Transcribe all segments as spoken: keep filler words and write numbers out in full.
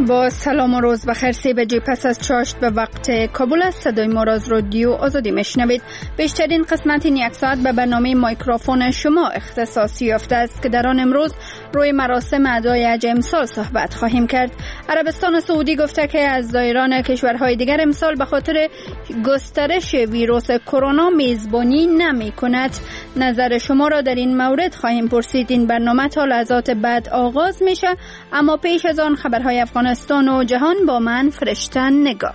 با سلام و روز بخیر. سی بجه پس از چاشت به وقت کابل است. صدای ما را از رادیو آزادی میشنوید. بیشترین قسمت این یک ساعت به برنامه مایکروفون شما اختصاصی یافته است که در آن امروز روی مراسم ادای حج امسال صحبت خواهیم کرد. عربستان سعودی گفته که از زایران کشورهای دیگر امسال به خاطر گسترش ویروس کرونا میزبانی نمی کند. نظر شما را در این مورد خواهیم پرسید. این برنامه تا لحظات بعد آغاز میشه، اما پیش از آن خبرهای افغانستان و جهان با من فرشته نگاه.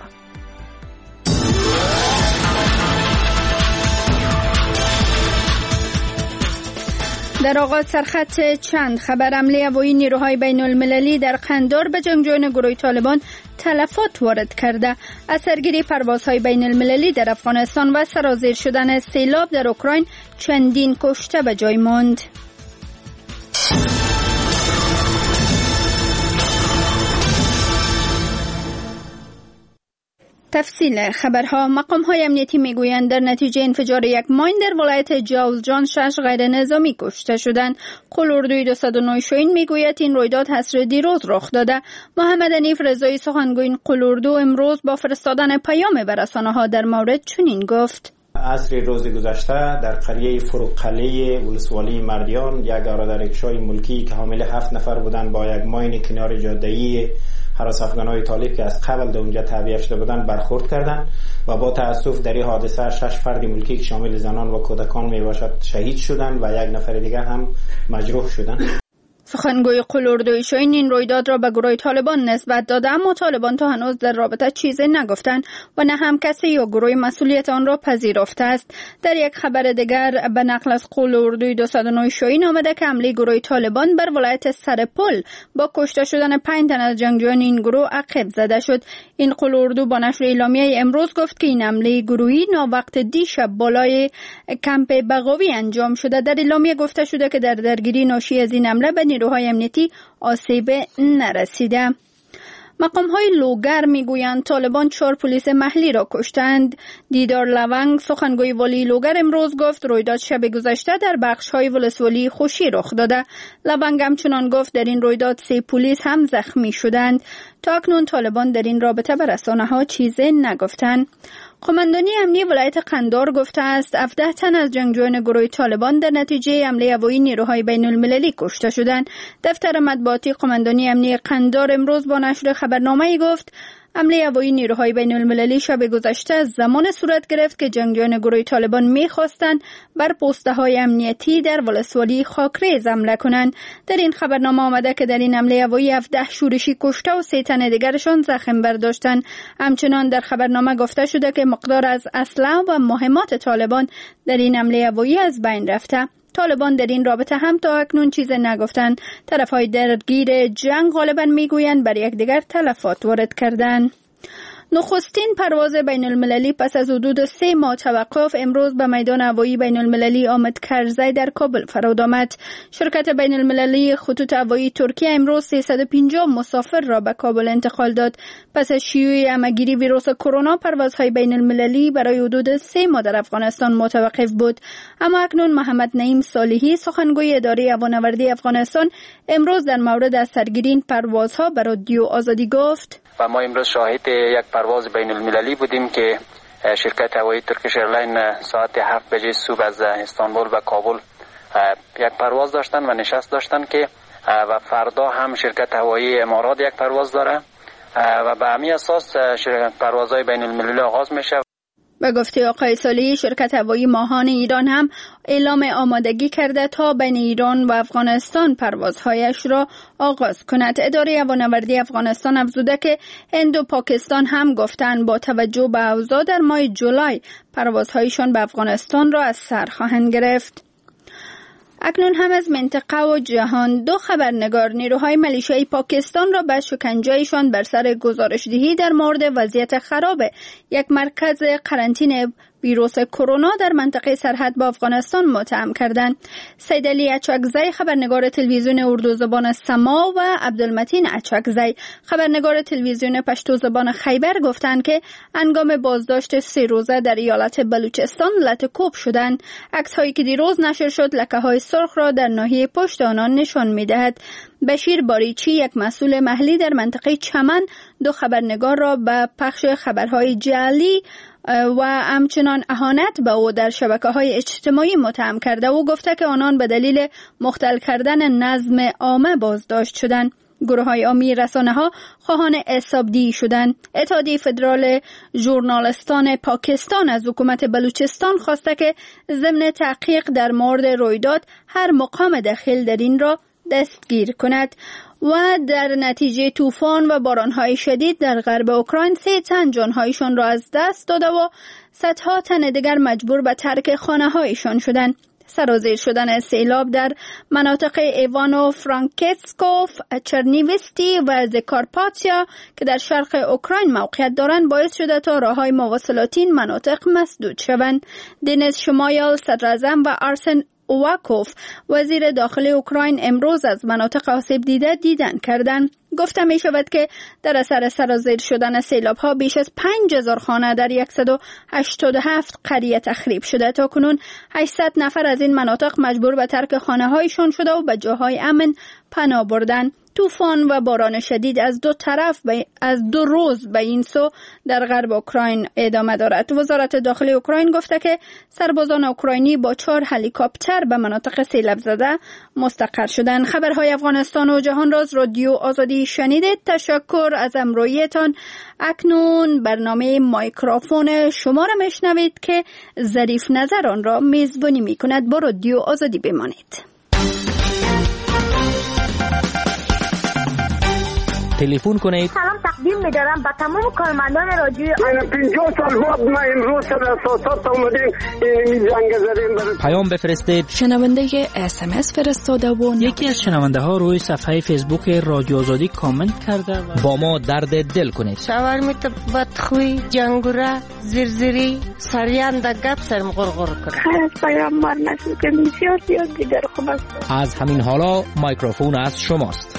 در آغاز سرخط چند خبر. حمله هوایی نیروهای بین المللی در قندار به جنگجویان گروه طالبان تلفات وارد کرده. اثرگیری پروازهای بین المللی در افغانستان و سرازیر شدن سیلاب در اوکراین چندین کشته به جای ماند. تفصیل خبرها. مقام‌های امنیتی میگویند در نتیجه انفجار یک ماین در ولایت جوزجان شش غیر نظامی کشته شدند. قلوردوی دویست و نه شوین میگوید این رویداد عصر دیروز رخ داده. محمد حنیف رضایی سخنگوی قلوردو امروز با فرستادن پیام به رسانه‌ها در مورد چنین گفت: عصر روز گذشته در قریه فروقله ولسوالی مردیان یک آراده رکشای ملکی که حامل هفت نفر بودند با یک ماین کنار جاده‌ای هراس افغانهای طالب که از قبل در اونجا تعبیه شده بودند برخورد کردند و با تأسف در این حادثه شش فرد ملکی که شامل زنان و کودکان می باشد شهید شدند و یک نفر دیگر هم مجروح شدند. سخنگوی قلوردوی شوین این رویداد را به گروه طالبان نسبت داده، اما طالبان تا هنوز در رابطه چیزی نگفتند و نه هم کسی یا گروه مسئولیت آن را پذیرفته است. در یک خبر دیگر به نقل از قلوردوی دویست و نه شوین آمده که حمله گروه طالبان بر ولایت سرپل با کشته شدن پنج تن از جنگجویان این گروه عقب زده شد. این قلوردو با نشر اعلامیه امروز گفت که این حمله گروهی ناوقت دیشب بالای کمپ بغاوی انجام شده. در اعلامیه گفته شده که در درگیری ناشی از این حمله به نیروهای امنیتی آسیب نرسیده. مقام‌های لوگر میگویند طالبان چهار پلیس محلی را کشتند. دیدار لونگ سخنگوی والی لوگر امروز گفت رویداد شب گذشته در بخش‌های ولسوالی خوشی رخ داده. لونگ همچنان گفت در این رویداد سه پلیس هم زخمی شدند. تا اکنون طالبان در این رابطه به رسانه‌ها چیزی نگفتند. قماندانی امنی ولایت قندار گفته است هفده تن از جنگجویان گروه طالبان در نتیجه حمله هوایی نیروهای بین المللی کشته شدند. دفتر مطبوعاتی قماندانی امنی قندار امروز با نشر خبرنامه‌ای گفت حمله هوایی نیروهای بین المللی شب گذشته از زمان صورت گرفت که جنگجویان گروه طالبان می‌خواستند بر پست‌های امنیتی در ولسوالی خاکریز حمله کنند. در این خبرنامه آمده که در این حمله هوایی هفده شورشی کشته و سه تن دیگرشان زخم برداشتند. همچنان در خبرنامه گفته شده که مقدار از اسلحه و مهمات طالبان در این حمله هوایی از بین رفته. طالبان در این رابطه هم تا اکنون چیز نگفتند. طرفهای درگیر جنگ غالبا میگویند بر یکدیگر تلفات وارد کردند. نخستین پرواز بین المللی پس از حدود سه ماه توقف امروز به میدان هوایی بین المللی آمد کرزی در کابل فرود آمد. شرکت بین المللی خطوط هوایی ترکیه امروز سیصد و پنجاه مسافر را به کابل انتقال داد. پس از شیوع همه‌گیری ویروس کرونا پروازهای بین المللی برای حدود سه ماه در افغانستان متوقف بود. اما اکنون محمد نعیم صالحی سخنگوی اداره هوانوردی افغانستان امروز در مورد از سرگیری این پروازها به رادیو آزادی گفت: و ما امروز شاهد یک پرواز بین المللی بودیم که شرکت هوایی ترکیش ایرلاین ساعت هفت بجه صبح از استانبول به کابل یک پرواز داشتن و نشست داشتن که و فردا هم شرکت هوایی امارات یک پرواز داره و به همین اساس پروازهای بین المللی آغاز میشه. به گفته آقای صالحی شرکت هوایی ماهان ایران هم اعلام آمادگی کرده تا بین ایران و افغانستان پروازهایش را آغاز کند. اداره هوانوردی افغانستان افزوده که هند و پاکستان هم گفتند با توجه به اوضاع در ماه جولای پروازهایشان به افغانستان را از سر خواهند گرفت. اکنون هم از منطقه و جهان. دو خبرنگار نیروهای ملیشیای پاکستان را به شکنجهشان بر سر گزارشدهی در مورد وضعیت خراب یک مرکز قرنطینه ویروس کرونا در منطقه سرحد با افغانستان متهم کردند. سید علی اچکزی خبرنگار تلویزیون اردو زبان سما و عبدالمتین اچکزی خبرنگار تلویزیون پشتو زبان خیبر گفتند که هنگام بازداشت سه روزه در ایالت بلوچستان لطه‌کوب شدند. عکس‌هایی که دیروز نشر شد لکه‌های سرخ را در ناحیه پشت آنان نشان می‌دهد. بشیر باریچی، یک مسئول محلی در منطقه چمن، دو خبرنگار را به پخش خبرهای جعلی و همچنان اهانت به او در شبکه‌های اجتماعی متهم کرده و گفته که آنان به دلیل مختل کردن نظم عامه بازداشت شدند. گروه‌های عامی رسانه‌ها خواهان حسابدهی شدند. اتحادیه فدرال ژورنالیستان پاکستان از حکومت بلوچستان خواسته که ضمن تحقیق در مورد رویداد هر مقام دخیل در این را دستگیر کند. و در نتیجه طوفان و باران‌های شدید در غرب اوکراین سه تن جان‌هایشان را از دست داده و صدها تن دیگر مجبور به ترک خانه‌هایشان شدند. سرازیر شدن سیلاب در مناطق ایوانو فرانکیتسکوف، چرنیویستی و زکارپاتیا که در شرق اوکراین موقعیت دارند باعث شده تا راه‌های مواصلاتی این مناطق مسدود شوند. دنیز شمایل صدراعظم و آرسن اوواکوف وزیر داخلی اوکراین امروز از مناطق آسیب دیده دیدن کردند. گفته می شود که در اثر سرازیر شدن سیلاب ها بیش از پنج هزار خانه در صد و هشتاد و هفت قریه تخریب شده. تا کنون هشتصد نفر از این مناطق مجبور به ترک خانه هایشان شده و به جاهای امن پناه بردند. طوفان و باران شدید از دو طرف از دو روز به این سو در غرب اوکراین ادامه دارد. وزارت داخلی اوکراین گفته که سربازان اوکراینی با چهار هلیکوپتر به مناطق سیلاب زده مستقر شدند. خبرهای افغانستان و جهان را از رادیو آزادی شنیدید. تشکر از همراهیتان. اکنون برنامه مایکروفون شما را میشنوید که ظریف نظر آن را میزبانی میکند. با رادیو آزادی بمانید. تلفن کنید. سلام تقدیم می‌دارم به تمام کارمندان رادیو. من پنجاه سال بعد ما امروز سر اساسات اومدیم این جنگ زدیم. پیام بفرستید. شنونده اس ام اس فرستاده و یکی از شنونده ها روی صفحه فیسبوک رادیو آزادی کامنت کرده و با ما درد دل کنید. شاورمیت بدخوی، جنگوره، زرزری، سریان د گپ سرم غرغر کنه. خیر پیام مار نشد که بسیار زیاد دیگر خوب است. از همین حالا مایکروفون از شماست.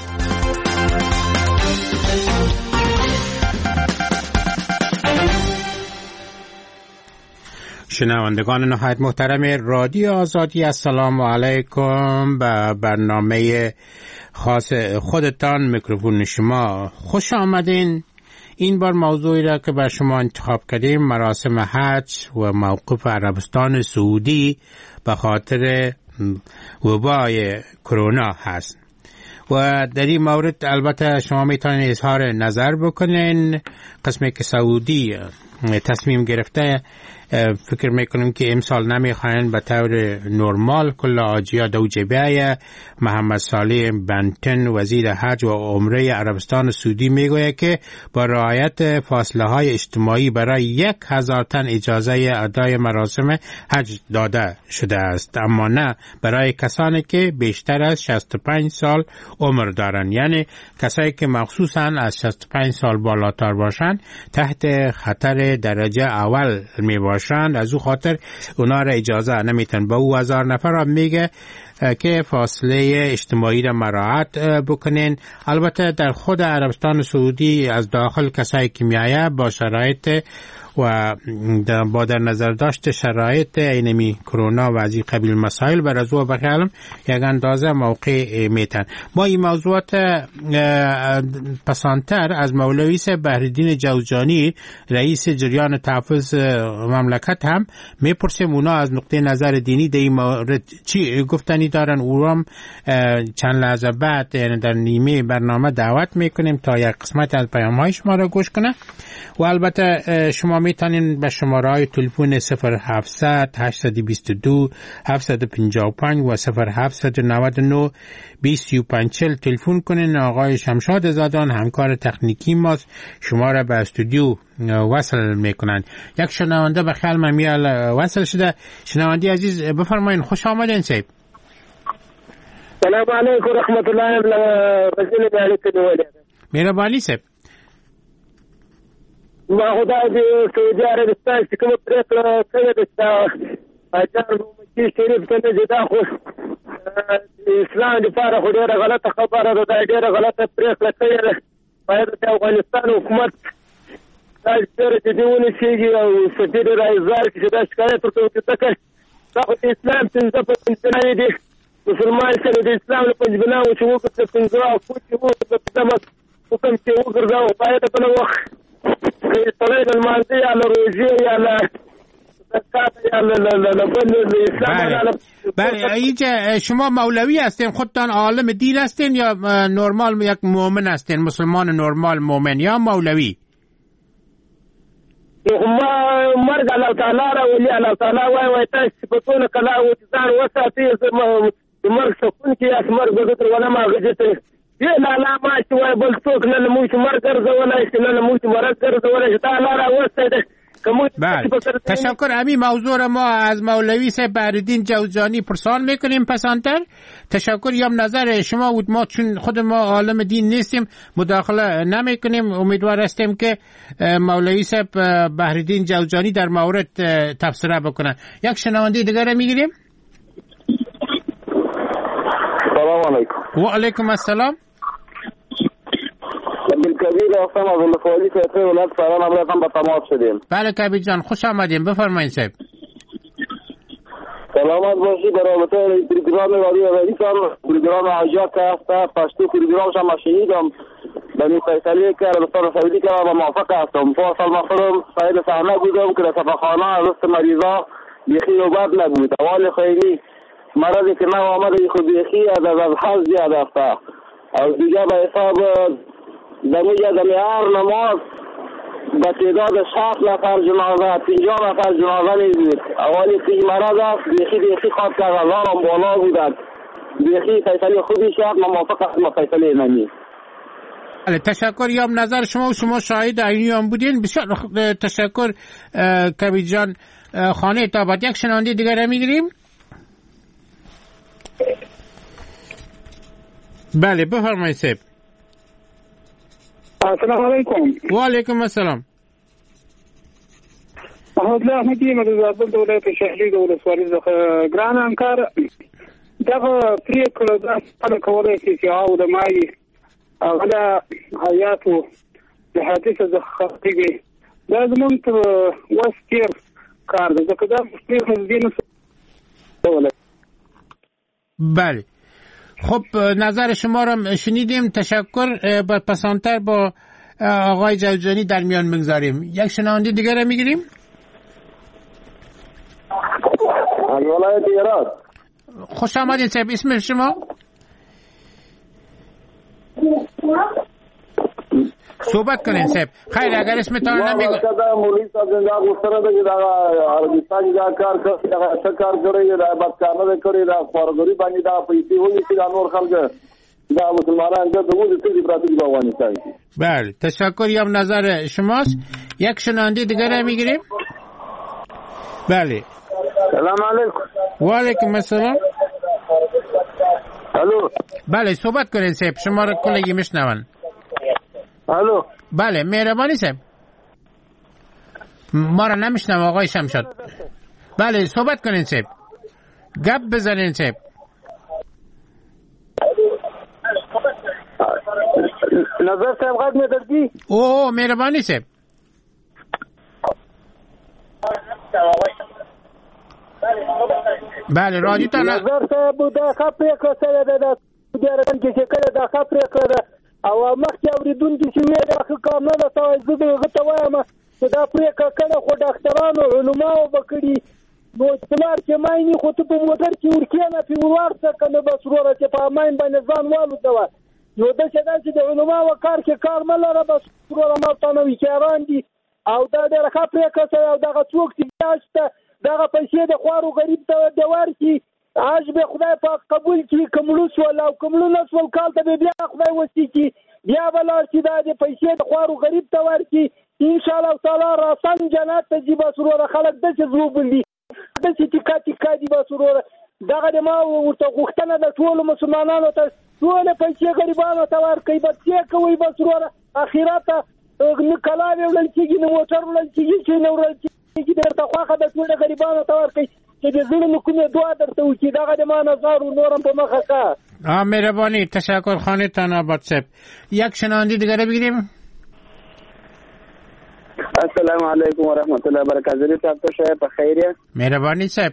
شنوندگان نهایت محترم رادیو آزادی، السلام علیکم. به برنامه خاص خودتان میکروفون شما خوش آمدین. این بار موضوعی را که بر شما انتخاب کردیم مراسم حج و موقف عربستان سعودی به خاطر وبای کرونا هست و در این مورد البته شما میتونید اظهار نظر بکنین. قسمی که سعودی تصمیم گرفته فکر میکنم که امسال نمیخواین به طور نرمال کل آجیا دو جبهه. محمد صالح بنتن وزیر حج و عمره عربستان سعودی میگوید که با رعایت فاصله های اجتماعی برای یک هزار تن اجازه ادای مراسم حج داده شده است، اما نه برای کسانی که بیشتر از شصت و پنج سال عمر دارند، یعنی کسایی که مخصوصا از شصت و پنج سال بالاتر باشند تحت خطر درجه اول می باشند. از او خاطر اونا را اجازه نمیتن. با او هزار نفر را میگه که فاصله اجتماعی را مراعات بکنین. البته در خود عربستان سعودی از داخل کسایی که میایه با شرایط و با در نظر داشت شرایط اینمی کرونا و از این قبیل مسائل بر از او بخیالم یک اندازه موقع میتن. با این موضوعات پسانتر از مولوی بحرالدین جوزجانی رئیس جریان تحفظ مملکت هم میپرسیم اونا از نقطه نظر دینی در این مورد چی گفتنی دارن. او هم چند لحظه بعد یعنی در نیمه برنامه دعوت میکنیم تا یک قسمت از پیام های شما را گوش کنه و البته شما میتونین به شماره های تلفن صفر هفتصد هشتصد و بیست و دو هفتصد و پنجاه و پنج و صفر هفتصد و نود و نه بیست و پنج چهل تلفن کنین. آقای شمشاد زادان همکار تکنیکی ماست، شما را به استودیو وصل میکنن. یک شنونده به خیال من میال وصل شده. شنونده عزیز بفرمایین. خوش آمدین صاحب. سلام علیکم رحمت الله و رسول الله. مهربانی صاحب. ما خدای دې سعودي عربستان چې کومه پرېکړه کړې ده چې اجار مکي شریف ته نه دا خو اسلام لپاره خو ډېره غلطه خبره ده، دا ډېره غلطه پرېکړه کړې ده. باید د افغانستان حکومت دا ډېره جدي ونیسېږي او سفیر رایزار چې دا شکایت ورته وکړي، ځکه دا خو د اسلام پنځه پنځبناوې دي. مسلمان سره د اسلام له پنځبناوو چې وکړه پنځه اخو چې وکړه پنځمه حکم چې وګرځاوه باید بله وخت که سړی د لمانځه یا له روژې یا له بله. اینجا شما مولوی هستین، خودتان عالم دین هستین یا نرمال یک مؤمن هستین، مسلمان نرمال مؤمن یا مولوی؟ ما مرګ الله تعالی را ولي الله تعالی وای وای تاسو صفاتونه کلا او ځان وساتئ مرګ سکون کې اسمر بدر ولا ما غجته یې لا لا ما چې وای بل څوک نه مو چې مرګ ګرځولای شي نه مو چې مرګ ګرځولای شي تعالی را وسته. بله تشکر. امی موضوع را ما از مولوی صاحب بهرالدین جوزجانی پرسان میکنیم پسانتر. تشکر. یام نظر شما بود، ما چون خود ما عالم دین نیستیم مداخله نمیکنیم. امیدوار هستیم که مولوی صاحب بهرالدین جوزجانی در مورد تبصره بکنن. یک شنونده دیگر را میگیریم. سلام علیکم. و علیکم السلام. بالکبیر هستم از ولسوالی فیضه ولایت سران امروز به تماس شدیم. بله کبیر جان خوش آمدیم، بفرمایید صاحب. سلامت باشی. در رابطه پروگرام رادیو رئیسان پروگرام عجاب که هست پشتو پروگرامش هم شنیدم بنی فیصلی که رفتار سعودی که و موافق هستم. فاصل مخرم سعید صحنه بودم که در صفحانه رست مریضا بیخی نوبت نبود. اول خیلی مرضی که نو آمده خود بیخی از از حز زیاده است او دیگه به حساب دمیجه دمیار نماز به تعداد شخص نفر جنازه پنجاه نفر جنازه نیزید. اولی که مرض است بیخی بیخی خواب که غزارم بالا بودند بیخی فیصلی خودی شد موافق است فیصلی نمی. تشکر. یام نظر شما و شما شاهد عینی هم بودین. بسیار تشکر کبیر جان. خانه تابت یک شنونده دیگر هم میگیریم. بله بفرمایید صاحب. السلام علیکم. و علیکم السلام. محمد الله احمدی مدرزابل د ولایت شهري د ولسوالۍ څخه ګران همکار دغه پریکړه د خپل کولای شي چې او د مای هغه د حیاتو د حادثه د خطیږي دا زمونږ ته وسکیر کار ده ځکه دا مستقیم دین ولایت. بله خب نظر شما را شنیدیم. تشکر. با پسانتر با آقای جوزجانی در میان بگذاریم. یک شنونده دیگر را میگیریم. ولایت ایران. خوش آمدید صاحب. اسم شما؟ صحبت کنین صاحب. خیر اگر اسمتان نمیگو دا مولی صاحب زنده گفتره ده که دا عربستان دا کار کردی دا اچھا کار کردی دا بدکارنه کردی دا خوارگوری بانی دا پیسی هونی که دا نور خلق دا مسلمانه انجا دموز تیزی براتی با افغانستان. بله تشکر. یام نظر شماست. یک شنونده دیگر هم میگیریم. بله. سلام علیکم. و علیکم السلام. الو. بله صحبت کنین صاحب. شما را کلگی میشنون. الو. بله مهربانی صاحب. ما را نمیشنم آقای شمشاد. بله صحبت کنین صاحب. گپ بزنین صاحب. نظر صاحب غد میدردی؟ اوه مهربانی صاحب. بله رادیو تا نظر صاحب دا خپره کسه ده دا دیارن کې کله دا خپره کړه او مخکې اوریدونکو چې ویل دا کار نه ده تاسو زه دغه ته وایم چې دا پرې کړه خو ډاکټرانو علماو بکړي نو څلار چې مایني خو ته په موټر کې ورکینه په ورته کنه بس وروره چې په ماین باندې ځان والو دا نو دا چې دا چې د علماو کار کې کار نه لره بس وروره مالته نو وکړان دي او دا د خپره کسه او دغه څوک چې داشته دغه پیسې د خوارو غریب ته د ورکی اج به خدای پاک قبول کړي کوملوس ولا کوملوس ول کال ته بیا خدای وسی کی بیا بلار چې دا د پیسې د خوارو غریب ته ورکی ان شاء الله تعالی راسن جنت ته جيب سرور خلک د چې زوبلی د چې ټیکا ټیکا دی بسرور دغه د ما ورته غوښتنه د ټول مسلمانانو ته ټول پیسې غریبانو ته ورکړي بچي کوي بسرور اخرت نه کلام وړل کېږي نه موټر وړل کېږي چې نه وړل کېږي درته خواخه د ټولو غریبانو ته ورکوي چې د زړه نه کومې دعا درته وکړي دغه د ما نظر و نورم په مخه که مهربانی. تشکر خانه تان آباد صاحب. یک شنونده دیگر بگیریم. السلام علیکم و رحمت الله و برکاته. زری صاحب تو شاید بخیریه. مهربانی صاحب.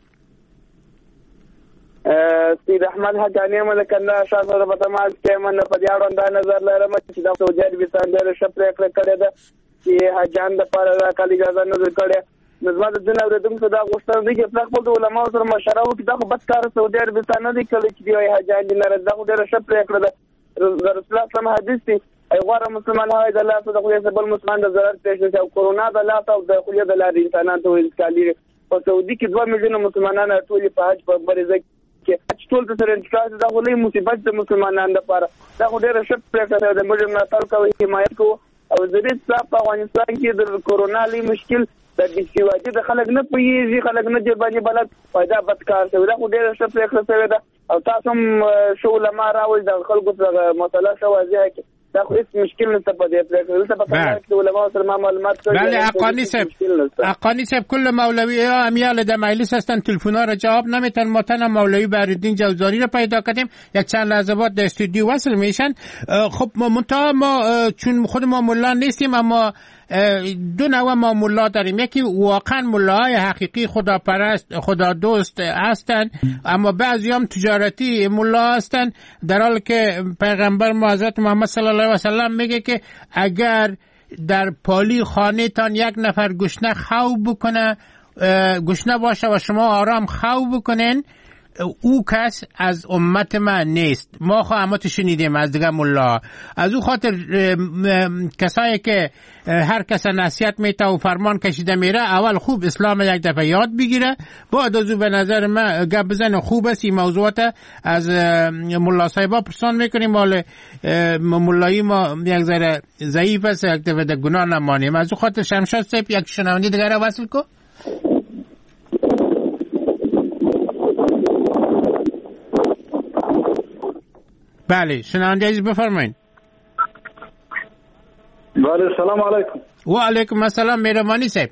سید احمد حقانی ملک الله شاه صاحب په تماس کې من په دې اړه دا نظر لرم چې دا سعودي عربستان ډېر ښه پریکړه کړې ده چې حجان د پاره راکلي اجازه نه ورکړي. نظم د دین اوریدونکو دا غوښتنه دي چې خپل علماء سره مشوره وکړي. دا بد کار سعودي عربستان نه دی کړی چې دی حجان دي نه دا ډېر ښه پریکړه ده. رسول الله صلی الله حدیث دی ایغوار مسلمان هاي د الله صلی الله علیه وسلم مسلمان د ضرر پېښ شي او کرونا د الله او د خلیه د لارې انسانانو ته انتقالي په سعودي کې دوه میلیونه مسلمانان ټول په حج په مریضه کې ټول د سره انتقال دا غوړي مصیبت د مسلمانانو لپاره دا ډېر ښه پریکړه ده. موږ نه تل کوي حمایت کوو او زری صاحب په افغانستان کې د کرونا لوی مشکل د بشوادي د خلک نه پوهیږي خلک نه دی باندې بلد پیدا بدکار شوی دا ډېر ښه پریکړه شوی ده او تاسو هم شو علماء راوړي د خلکو سره مسله شو واضحه کې دا خو هیڅ مشکل نشته په دې پریکړه ته په کار کې علماء سره معلومات کوي. بله حقانی صاحب حقانی صاحب کل مولوی ها امیال در مجلس هستن تلفن‌ها را جواب نمیتن. ما تنها مولوی بهرالدین جوزاری را پیدا کردیم یک چند لحظه بعد در استودیو وصل میشن. خب ما منتها ما چون خود ما ملا نیستیم اما دو نوع ما ملا داریم. یکی واقعا ملاهای حقیقی خداپرست خدا دوست هستند اما بعضی هم تجارتی ملا هستند در حالی که پیغمبر ما حضرت محمد صلی الله علیه و سلم میگه که اگر در پالی خانه تان یک نفر گشنه خواب بکنه گشنه باشه و شما آرام خواب بکنین او کس از امت من نیست. ما خواهمات شنیدیم از دیگه ملا. از او خاطر کسایی که هر کس نصیحت میته و فرمان کشیده میره اول خوب اسلام یک دفعه یاد بگیره بعد از او به نظر من گپ بزنه. خوب است این موضوعات از ملا صاحبا پرسان میکنیم. مال ملایی ما یک ذره ضعیف است یک دفعه در گناه نمانیم. از او خاطر شمشاد صاحب یک شنونده دیگر وصل کو. بله شنونده عزیز بفرمایید. بله سلام علیکم. و علیکم السلام مهربانی صاحب.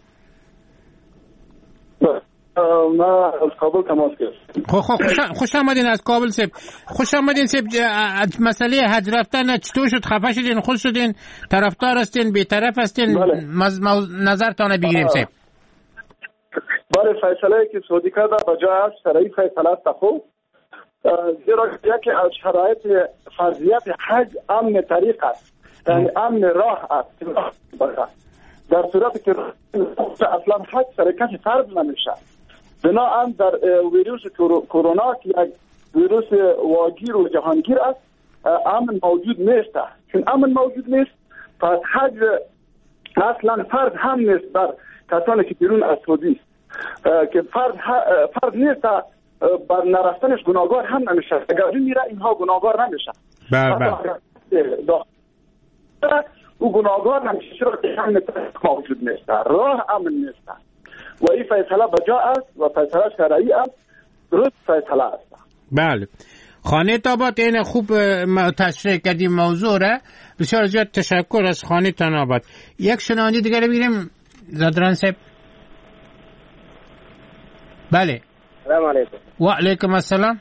ما از کابل تماس گرفتم. خو خو خوش خوش آمدین از کابل صاحب. خوش آمدین صاحب. مسئله حج رفتن چطور شد؟ خفه شدین؟ خوش شدین؟ طرفدار هستین؟ بی‌طرف هستین؟ بله. مز... مز... نظرتان بگیریم صاحب. بله فیصله که سعودی کرده بجای است شرعی فیصله است خوب. زیرا یکی از شرایط فرضیت حج امن طریق است یعنی امن راه است در صورتی که اصلا حج شرکت فرض نمیشه بنابراین در ویروس کرونا که یک ویروس واگیر و جهانگیر است امن موجود نیست. چون امن موجود نیست پس حج اصلا فرض هم نیست بر کسانی که بیرون از سعودی که فرض فرض نیست بر نرفتنش گناهگار هم نمیشه. اگر میره اینها گناهگار نمیشه. بله او گناهگار نمیشه چرا که امن موجود نیست راه امن نیست و این فیصله بجا است و فیصله شرعی است درست فیصله است. بله خانه تابات این خوب تشریح کردیم موضوع را. بسیار زیاد تشکر از خانه تابات. یک شنونده دیگر بگیریم زادران صاحب. بله السلام علیکم. و علیکم السلام.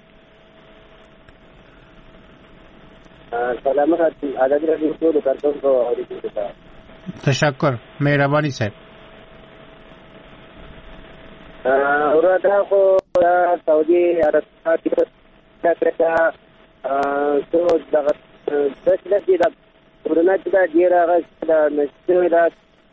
سلامت عدد رادیو ټول کارکونکو اوریدونکو ته تشکر مهرباني صاحب. اوردا خو سعودي عربستان کې دا څو دغه څه چې دا کرونا چې دا ډیر هغه نشته دا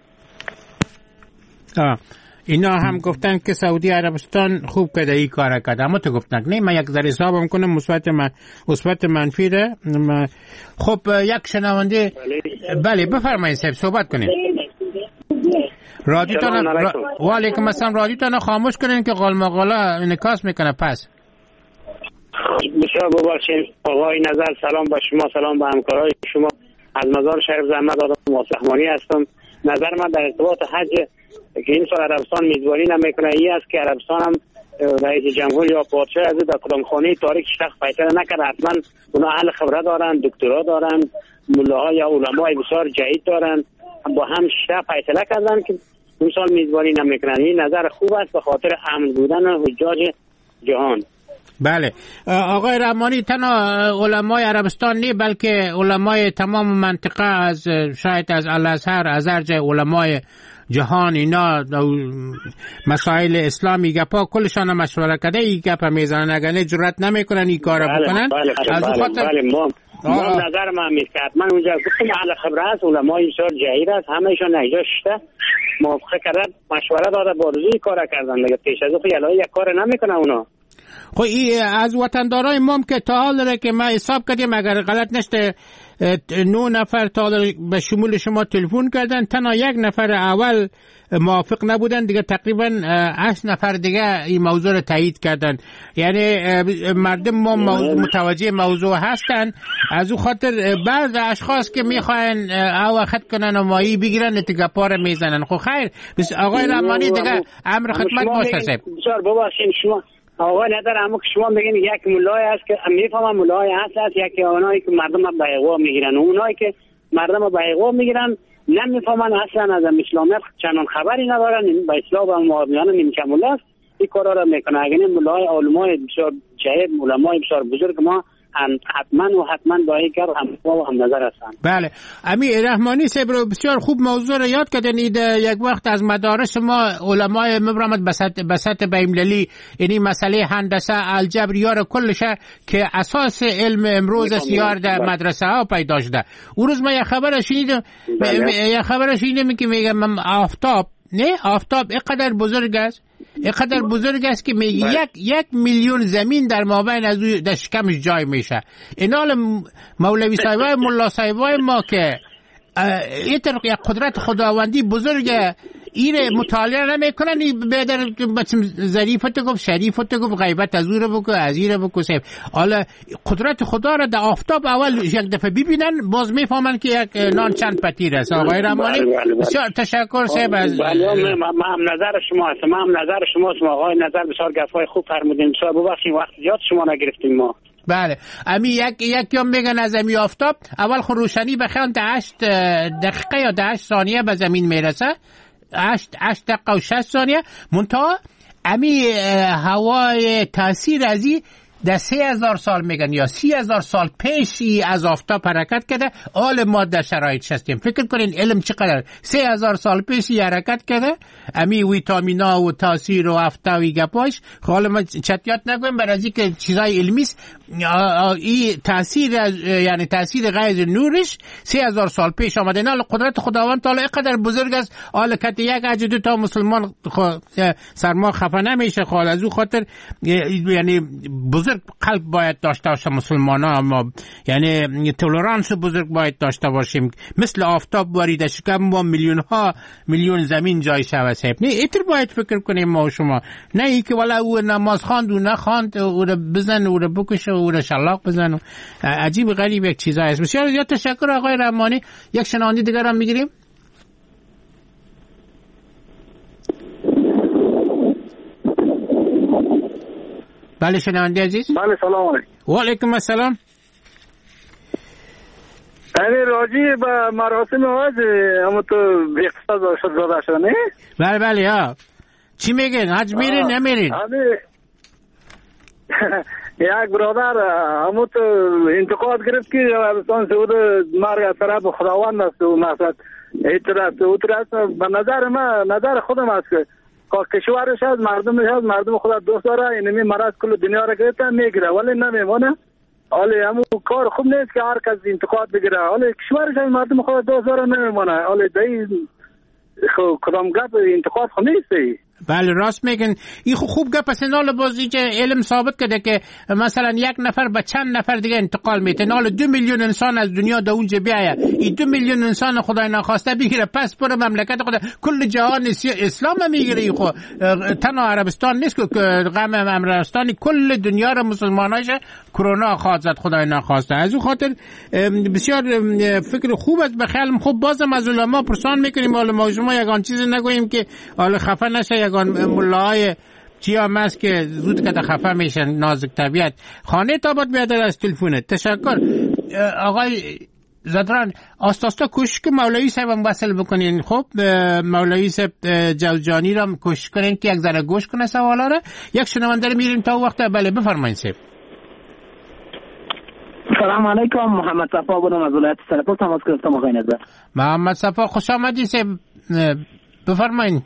آه اینا هم گفتن که سعودی عربستان خوب کرده ای کار کرد اما تو گفتن نه من یک ذره حسابم کنم مثبت من مثبت منفی ده. خب یک شنونده بله بفرمایید صاحب صحبت کنید. رادیوتون را... و علیکم السلام. رادیوتون خاموش کنین که قال مقاله انعکاس میکنه. پس بسیار ببخشید آقای نظر سلام با شما سلام با همکارای شما از مزار شریف زحمت آدم موسخمانی هستم. نظر من در ارتباط حج که این سال عربستان میزبانی نمیکنه این است که عربستان هم رئیس جمهور یا پادشاه از در کدام خانه تاریک شخص فیصله نکرده. حتما اونا اهل خبره دارن، دکترا دارن، ملاها یا علمای بسیار جدید دارن، با هم شته فیصله کردن که امسال میزبانی نمیکنن. این نظر خوب است به خاطر امن بودن حجاج جهان. بله آقای رحمانی، تنها علمای عربستان نه بلکه علمای تمام منطقه از شاید از الازهر از ارج علمای جهان اینا مسائل اسلامی گپا کلشان مشوره کرده این گپ میزنن، اگر جرأت نمیکنن این کارو بکنن. بله بله از بله, خاطر بله ما ما نظر ما میاد. من اونجا گفتم اهل خبره است، علمای بسیار جهید است، همهشون اینجا شته موافقه کردن، مشوره داده، با روزی کار کردن دیگه. پیش از اون یک کار نمیکنه اونا. خب این از وطندارای ما که تا حال داره که ما حساب کردیم اگر غلط نشته نه نفر تا به شمول شما تلفن کردن، تنها یک نفر اول موافق نبودن دیگه، تقریبا هشت نفر دیگه این موضوع رو تایید کردن. یعنی مردم ما متوجه موضوع هستن. از او خاطر بعض اشخاص که میخواین او وقت کنن و مایی بگیرن دیگه پاره میزنن. خب خیر بس آقای رحمانی دیگه امر خدمت باشه. بسیار ببخشید شما آقای نداره، اما که شما بگین یک مولای است که میفهمم مولای هست است، یکی اونایی که مردم به اغوا میگیرن، اونایی که مردم به اغوا میگیرن نمیفهمن اصلا از اسلامیت چنان خبری ندارن، به اسلام و معامیان نیمچه مولا است این کارا را میکنه. اگر این مولای علمای بسیار جهید، علمای بسیار بزرگ ما حتما و حتما با این کار هم و هم نظر هستن. بله امیر رحمانی صاحب بسیار خوب موضوع را یاد کردن. یک وقت از مدارس ما علمای مبرمت بسط بسط بین‌المللی یعنی مسئله هندسه الجبر یار کلش که اساس علم امروز سیار در مدرسه ها پیدا شده. اون روز من یک خبر شنیدم، یک خبر شنیدم که میگم آفتاب نه آفتاب اینقدر بزرگ است، اینقدر بزرگ است که میگه یک یک میلیون زمین در مابین از او در شکمش جای میشه. اینال مولوی صاحبای ملا صاحبای ما که این طرف یک قدرت خداوندی بزرگه این مطالعه نمیکنن، بدر ظریفت گفت شریفت گفت غیبت از او رو بکو از این رو بکو صاحب. حالا قدرت خدا را در آفتاب اول یک دفعه ببینن باز میفهمن که یک نان چند پتیر است. آقای رحمانی بسیار تشکر صاحب از ما هم نظر شما هست، ما هم نظر شما است. آقای نظر بسیار گپای خوب فرمودین. بسیار ببخشید وقت زیاد شما نگرفتیم ما. بله امی یک یک یوم میگن از امی آفتاب اول خود روشنی بخوان ده هشت دقیقه یا ده هشت ثانیه به زمین میرسه، هشت هشت دقیقه و شصت ثانیه. منتها امی هوای تاثیر ازی در سه هزار سال میگن یا سی هزار سال پیشی از آفتاب حرکت کرده. حال ما در شرایط هستیم. فکر کنین علم چقدر سه هزار سال پیشی حرکت کرده. امی ویتامینا و تاثیر و افتاوی گپاش حالا ما چتیات نگویم برای که چیزای علمی است. این تاثیر یعنی تاثیر غیر نورش سه هزار سال پیش آمده. نه قدرت خداوند تعالی اینقدر بزرگ است حالا که یک اجه دو تا مسلمان سرما خفه نمیشه. خال از او خاطر یعنی بزرگ قلب باید داشته باشه مسلمان ها، ما یعنی تولرانس بزرگ باید داشته باشیم. مثل آفتاب باریده شکم ما میلیون ها میلیون زمین جای شوه صاحب. نه ایتر باید فکر کنیم ما و شما، نه ای که والا او نماز خواند و نخواند او رو بزن او رو بکشه او رو شلاق بزن. عجیب غریب یک چیزا هست. بسیار زیاد تشکر آقای رحمانی. یک شنونده دیگر هم میگیریم. بله شنونده عزیز. بله سلام علیکم. و علیکم السلام. یعنی راجی به مراسم آج اما تو اقتصاد شد زاده شده نه؟ بله بله ها. چی میگن؟ حج میرین نمیرین؟ یک برادر همون تو انتقاد گرفت که عربستان سعود مرگ از طرف خداوند است و مقصد اعتراض است. به نظر من نظر خودم است که کشورش از مردمش از مردم خدا دوست داره، اینمی مرض کل دنیا را گرفته میگیره ولی نمیمونه. حالا همون کار خوب نیست که هر کس انتقاد بگیره. حالا کشورش از مردم خدا دوست داره نمیمونه. حالا دایی کدام گپ انتقاد خود نیست. بله راست میگن. این خوب گپ است. نال بازی که علم ثابت کرده که مثلا یک نفر به چند نفر دیگه انتقال میده. نال دو میلیون انسان از دنیا در اونجا بیاید، این دو میلیون انسان خدای نخواسته بگیره پس پر مملکت خدا کل جهان اسلام میگیره. خو تنها عربستان نیست که غم عربستان کل دنیا رو مسلماناش کرونا خواهد زد خدای نخواسته. از اون خاطر بسیار فکر خوب است. به خیالم خوب بازم از علما پرسان میکنیم. حالا ما شما یگان چیزی نگوییم که حالا خفه نشه یگان مولای چی هم هست که زود که خفه میشن، نازک طبیعت. خانه تابت بیادر از تلفونت. تشکر آقای زدران. آستاستا کوشش که مولوی صاحب هم وصل بکنین. خب مولوی صاحب جوزجانی را کوشش کنین که یک ذره گوش کنه سوالا را. یک شنونده رو میریم تا وقت. بله بفرمایید صاحب. سلام علیکم، محمد صفا بودم از ولایت سرپل تماس گرفتم. آقای نظر محمد صفا خوش آمدید صاحب، بفرمایید.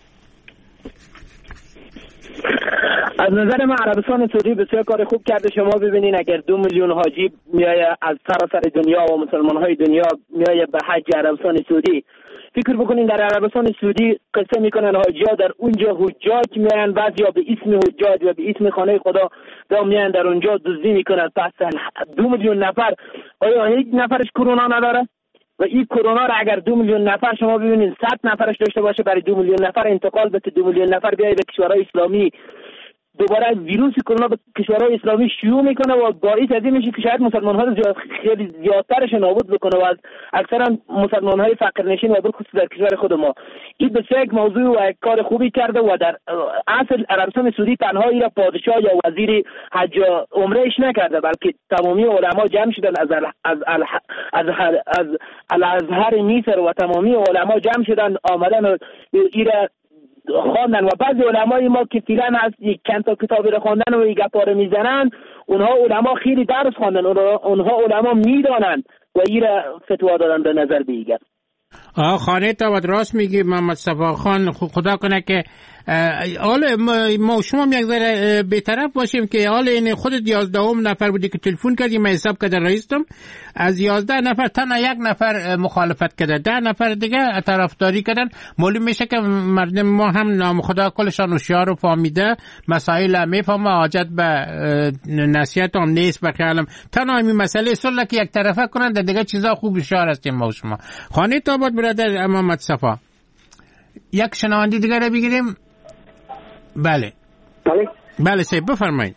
از نظر من عربستان سعودی بسیار کار خوب کرده. شما ببینین اگر دو میلیون حاجی میایه از سراسر دنیا و مسلمان های دنیا میایه به حج عربستان سعودی، فکر بکنین در عربستان سعودی قصه میکنن حاجی ها در اونجا حجاج میان، بعضیا به اسم حجاج و به اسم خانه خدا دا میان در اونجا دزدی میکنن. پس دو میلیون نفر آیا هیچ نفرش کرونا نداره؟ و این کرونا را اگر دو میلیون نفر شما ببینید صد نفرش داشته باشه، برای دو میلیون نفر انتقال بده، دو میلیون نفر بیای به کشورهای اسلامی، دوباره ویروس کرونا به کشورهای اسلامی شیوع میکنه و باعث از این میشه که شاید مسلمان ها زیاد خیلی زیادترش نابود بکنه و از اکثرا مسلمان های فقیرنشین و بالخصوص در کشور خود ما. این بسیار یک موضوع و یک کار خوبی کرده و در اصل عربستان سعودی تنها این را پادشاه یا وزیر حج عمرهش نکرده، بلکه تمامی علما جمع شدن از ال از ال از از الازهر مصر و تمامی علما جمع شدن آمدن و این خواندن و بعضی علمای ما که فعلا از یک چند تا کتابی رو خواندن و یک گپا رو میزنن، اونها علما خیلی درس خواندن، اونها علما میدانن و این را فتوا دادن به نظر بیگر. آه خانه تا راست میگی محمد صفا خان. خدا کنه که حال ما شما یک ذره بی‌طرف باشیم که حال این خودت یازدهم نفر بودی که تلفن کردی، من حساب کردم رئیسم از یازده نفر تنها یک نفر مخالفت کرده، ده نفر دیگه طرفداری کردن. معلوم میشه که مردم ما هم نام خدا کلشان هوشیار و فهمیده مسائل میفهمه، حاجت به نصیحت هم نیست. به خیالم تنها این مسئله صلح که یک طرفه کنن، دیگه چیزا خوب هوشیار هستیم ما شما. خانه تابت برادر محمد صفا. یک شنونده دیگه رو بگیریم. بله بله بله سید بفرمایید.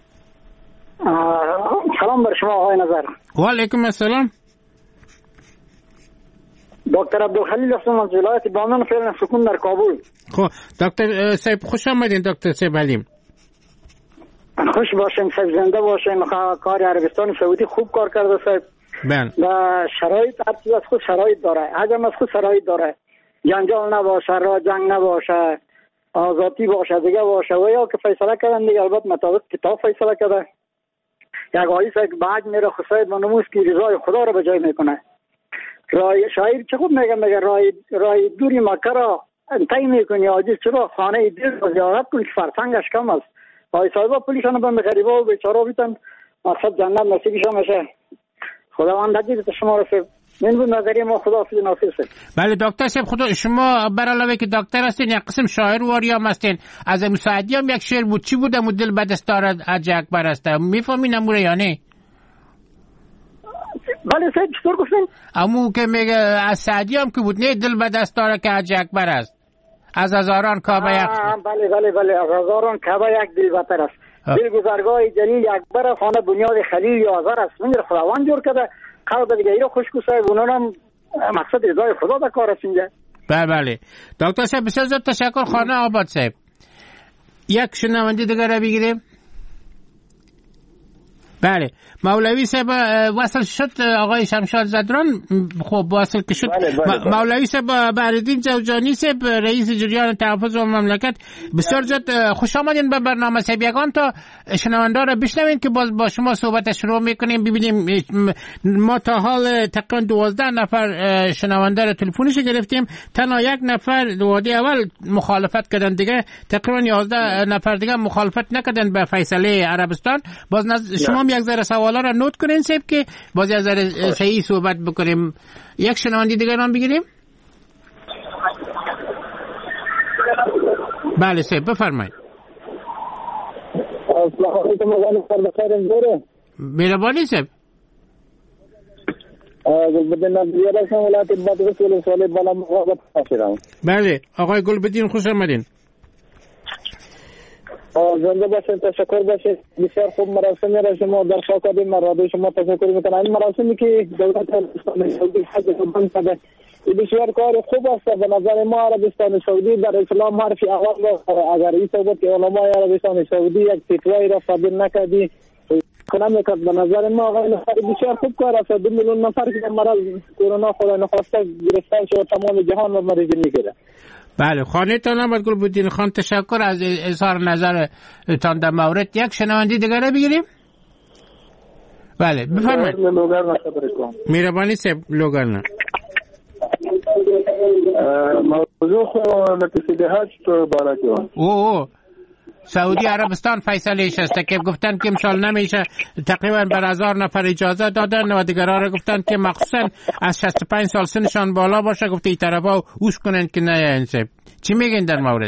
سلام بر شما آقای نظر. و علیکم السلام. دکتر عبدالخلیل هستم از ولایت بامیان، فعلا سکون در کابل. خب دکتر صاحب خوش آمدین. دکتر صاحب علیم خوش باشین صاحب، زنده باشین. کار عربستان سعودی خوب کار کرده صاحب. بله و شرایط هر چیز از خود شرایط داره، حجم از خود شرایط داره، جنجال نباشه، را جنگ نباشه، آزادی باشه، دیگه باشه و یا که فیصله کردن دیگه البته مطابق کتاب فیصله کرده. یک آیس یک بعد میره خسایت و نموز که رضای خدا رو به جای میکنه. رای شاعر چه خوب میگه، میگه رای رای دوری مکه را طی میکنی عاجز چرا خانه دل رو زیارت کنی که فرسنگش کم است. آی صاحبا پولیسان به غریبا و بیچارا بیتن مقصد جنت نصیبشان میشه. خداوند نجیب شما رو سب من بود نظری ما خدا حافظ ناصر. بله دکتر صاحب خدا شما بر علاوه که دکتر هستین یک قسم شاعر و آریام هستین. از مساعدی هم یک شعر بود، چی بود؟ دل به دست دارد حج اکبر است. میفهمین امور یا نه؟ بله صاحب چطور گفتین؟ امو که میگه از سعدی هم که بود، نه دل به دست داره که حج اکبر است. از هزاران کعبه یک. بله بله بله از هزاران کعبه یک دل بتر است. دل گذرگاه جلیل اکبر، خانه بنیاد خلیل یا آذر است. من خداوند جور کرده قلب دیگه ای رو خوشگو صاحب، اونا هم مقصد رضای خدا در کار است اینجا. بله بله دکتر صاحب بسیار زیاد تشکر. خانه آباد صاحب. یک شنونده دیگه را بگیریم. بله مولوی صاحب وصل شد. آقای شمشاد زدران خب وصل که شد. بله بله بله. مولوی صاحب بهرالدین جوزجانی صاحب رئیس جریان تحفظ و مملکت، بسیار زیاد خوش آمدین به برنامه صاحب. یگان تا شنونده را بشنوین که باز با شما صحبت شروع میکنیم. ببینیم ما تا حال تقریبا دوازده نفر شنونده را تلفنش گرفتیم، تنها یک نفر وادی اول مخالفت کردن، دیگه تقریبا یازده نفر دیگه مخالفت نکردن به فیصله عربستان. باز نز... شما یک ذره سوالا را نوت کنین صاحب که باز یک ذره صحیح صحبت بکنیم. یک شنونده دیگه نام بگیریم. بله صاحب بفرمایید. السلام علیکم و سر بخیر انجوره. مهربانی صاحب. گلبدین نبیار هستم ولایت بادغیس ولسوالی بالا مقابت خاشرم. بله آقای گلبدین خوش آمدین. زنده باشید، تشکر باشید. بسیار خوب مراسمی را شما در خاک آدم مرادی شما تشکر میکنم. این مراسمی که دولت اسلامی سعودی حج بند کرده بسیار کار خوب است. به نظر ما عربستان سعودی در اسلام حرفی اول اگر این صحبت که علمای عربستان سعودی یک فتوایی را صادر نکردی کنم میکرد، به نظر ما آقای نفر بسیار خوب کار است. دو میلیون نفر که مرض کرونا خدا نخواسته گرفتن شد تمام جهان رو مریض میگیره. بله، خانه‌تان آمد گلبدین خان، تشکر از اظهار نظرتان در مورد. یک شنونده دیگر را بگیریم. بله بفرمایید. مهربانی صاحب لوگرنا. موضوع خو نتیجه هشت باره که او سعودی عربستان فیصلهش است که گفتن که امسال نمیشه، تقریبا بر هزار نفر اجازه دادن و دیگرها را گفتن که مخصوصا از شصت و پنج سال سنشان بالا باشه، گفته این طرفا اوش کنن که نه. انسب چی میگین در مورد؟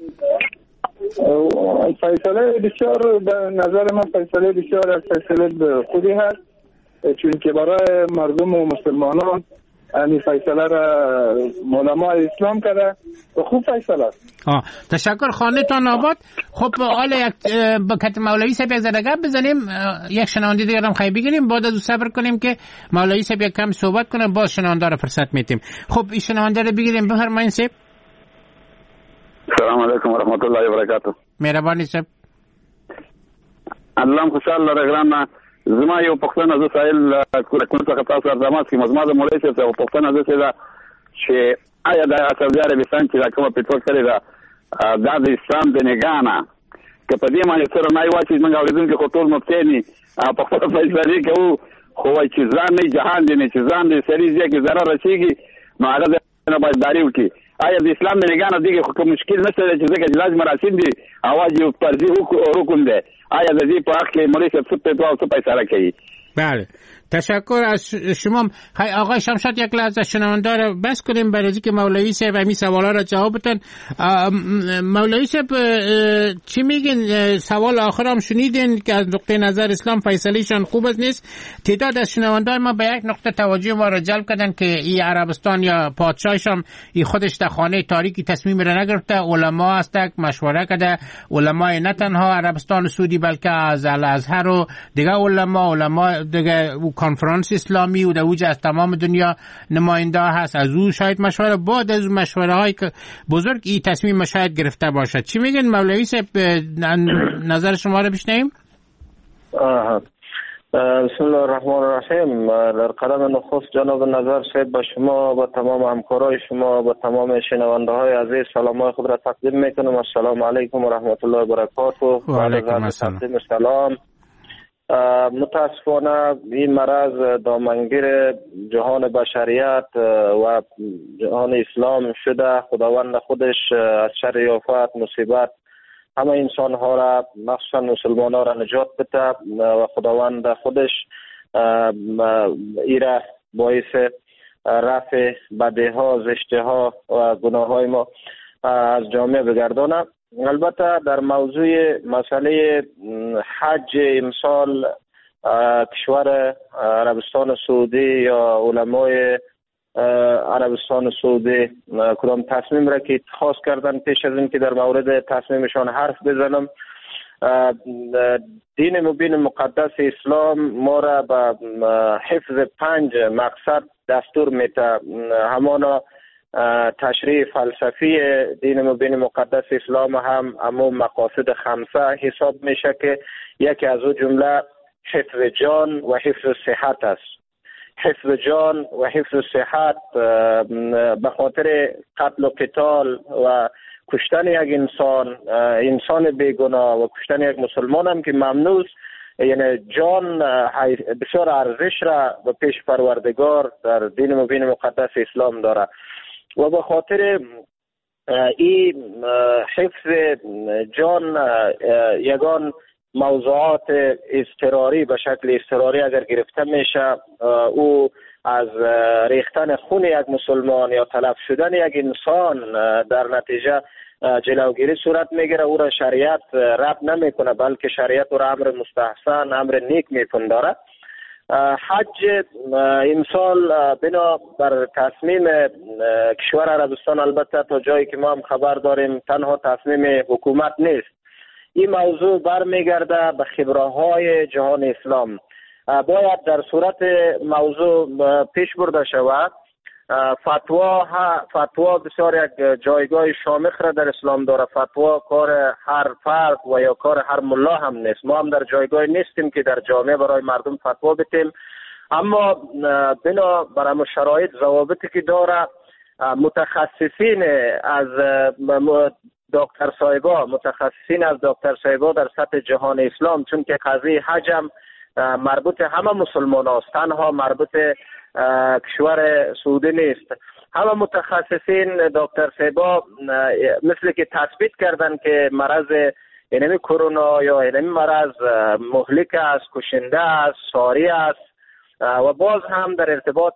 فیصله بسیار به نظر من فیصله بسیار از فیصله خوبی هست، چون که برای مردم و مسلمانان این فیصله را علمای اسلام کرده و خوب فیصله است. آه تشکر. خانه تان آباد. خب حالا یک بکت مولوی صاحب یک ذره گپ بزنیم، یک شنونده دیگر هم خیلی بگیریم، بعد از او صبر کنیم که مولوی صاحب یک کم صحبت کنه، باز شنونده را فرصت میتیم. خب این شنونده را بگیریم. بفرمایید صاحب. السلام علیکم و رحمت الله و برکاته. مهربانی صاحب. الله خوشحال لرګران زما یو پښتنه از سایل کوم څه تاسو ارزمات کې مزما د مولوی صاحب او پښتنه د څه چې آیا د سعودي عربستان چې دا کومه پیټرول کړی دا د اسلام د نگانا که په دې باندې سره نه واچي موږ اوریدونکو خو ټول مفتنی په خپل فیصله کوي خو وای چې ځان نه جهان دې نه چې ځان دې سری دې کې ضرر رسیږي نو هغه نه باید داری وکړي. آیا د اسلام د نگانا دغه خو مشکل نشته چې ځکه چې لازم مراسم دي اواز یو فرضي حکم دی. آیا د دې په حق کې مولوی صاحب څه په تاسو فیصله کوي؟ بله تشکر از شما. آقای شمشاد یک لحظه شنونده را بس کنیم برای اینکه مولوی صاحب همین سوالا را جواب بدن. مولوی صاحب چی میگین؟ سوال آخر هم شنیدین که از نقطه نظر اسلام فیصلهشان خوب است نیست. تعداد از شنونده ما به یک نقطه توجه ما را جلب کردن که این عربستان یا پادشاهش هم این خودش در خانه تاریکی تصمیم را نگرفته، علما هست مشوره کرده، علمای نه تنها عربستان سعودی بلکه از الازهر و دیگه علما علما دیگه کنفرانس اسلامی و در اوج از تمام دنیا نماینده هست، از او شاید مشوره بعد از مشوره های که بزرگ این تصمیم شاید گرفته باشد. چی میگن مولوی صاحب؟ نظر شما رو بشنویم. بسم الله الرحمن الرحیم. در قدم نخست جناب نظر صاحب به شما و تمام همکارای شما و تمام شنونده های عزیز سلام خود را تقدیم میکنم. السلام علیکم و رحمت الله و برکاته. و علیکم السلام. سلام. متاسفانه این مرض دامنگیر جهان بشریت و جهان اسلام شده. خداوند خودش از شر آفات مصیبت همه انسان ها را مخصوصا مسلمان ها را نجات بده و خداوند خودش ایره باعث رفع بدی ها زشتی ها و گناه های ما از جامعه بگردانه. البته در موضوع مسئله حج امسال کشور عربستان سعودی یا علمای عربستان سعودی کدام تصمیم را که اتخاذ کردن، پیش از این که در مورد تصمیمشان حرف بزنم، دین مبین مقدس اسلام ما را به حفظ پنج مقصد دستور میده. همانا تشریح فلسفی دین مبین مقدس اسلام هم اما مقاصد خمسه حساب میشه که یکی از او جمله حفظ جان و حفظ صحت است. حفظ جان و حفظ صحت به خاطر قتل و قتال و کشتن یک انسان انسان بیگناه و کشتن یک مسلمان هم که ممنوع است، یعنی جان بسیار ارزش را به پیش پروردگار در دین مبین مقدس اسلام داره و به خاطر این حفظ جان یگان موضوعات اضطراری به شکل اضطراری اگر گرفته میشه او از ریختن خون یک مسلمان یا تلف شدن یک انسان در نتیجه جلوگیری صورت میگیره. او را شریعت رد نمیکنه بلکه شریعت او را امر مستحسن امر نیک میپنداره. حج امسال بنا بر تصمیم کشور عربستان، البته تا جایی که ما هم خبر داریم تنها تصمیم حکومت نیست، این موضوع برمیگرده به خبرهای جهان اسلام. باید در صورت موضوع پیش برده شود فتوا فتوا بسیار یک جایگاه شامخ را در اسلام داره. فتوا کار هر فرد و یا کار هر ملا هم نیست. ما هم در جایگاه نیستیم که در جامعه برای مردم فتوا بتیم، اما بنا بر شرایط ضوابطی که داره متخصصین از دکتر صاحبا متخصصین از دکتر صاحبا در سطح جهان اسلام، چون که قضیه حج هم مربوط همه مسلمان هست، تنها مربوط کشور سعودی نیست. همه متخصصین دکتر صاحبا مثل که تثبیت کردن که مرض اینمی کرونا یا اینمی مرض مهلک است، کشنده است، ساری است و باز هم در ارتباط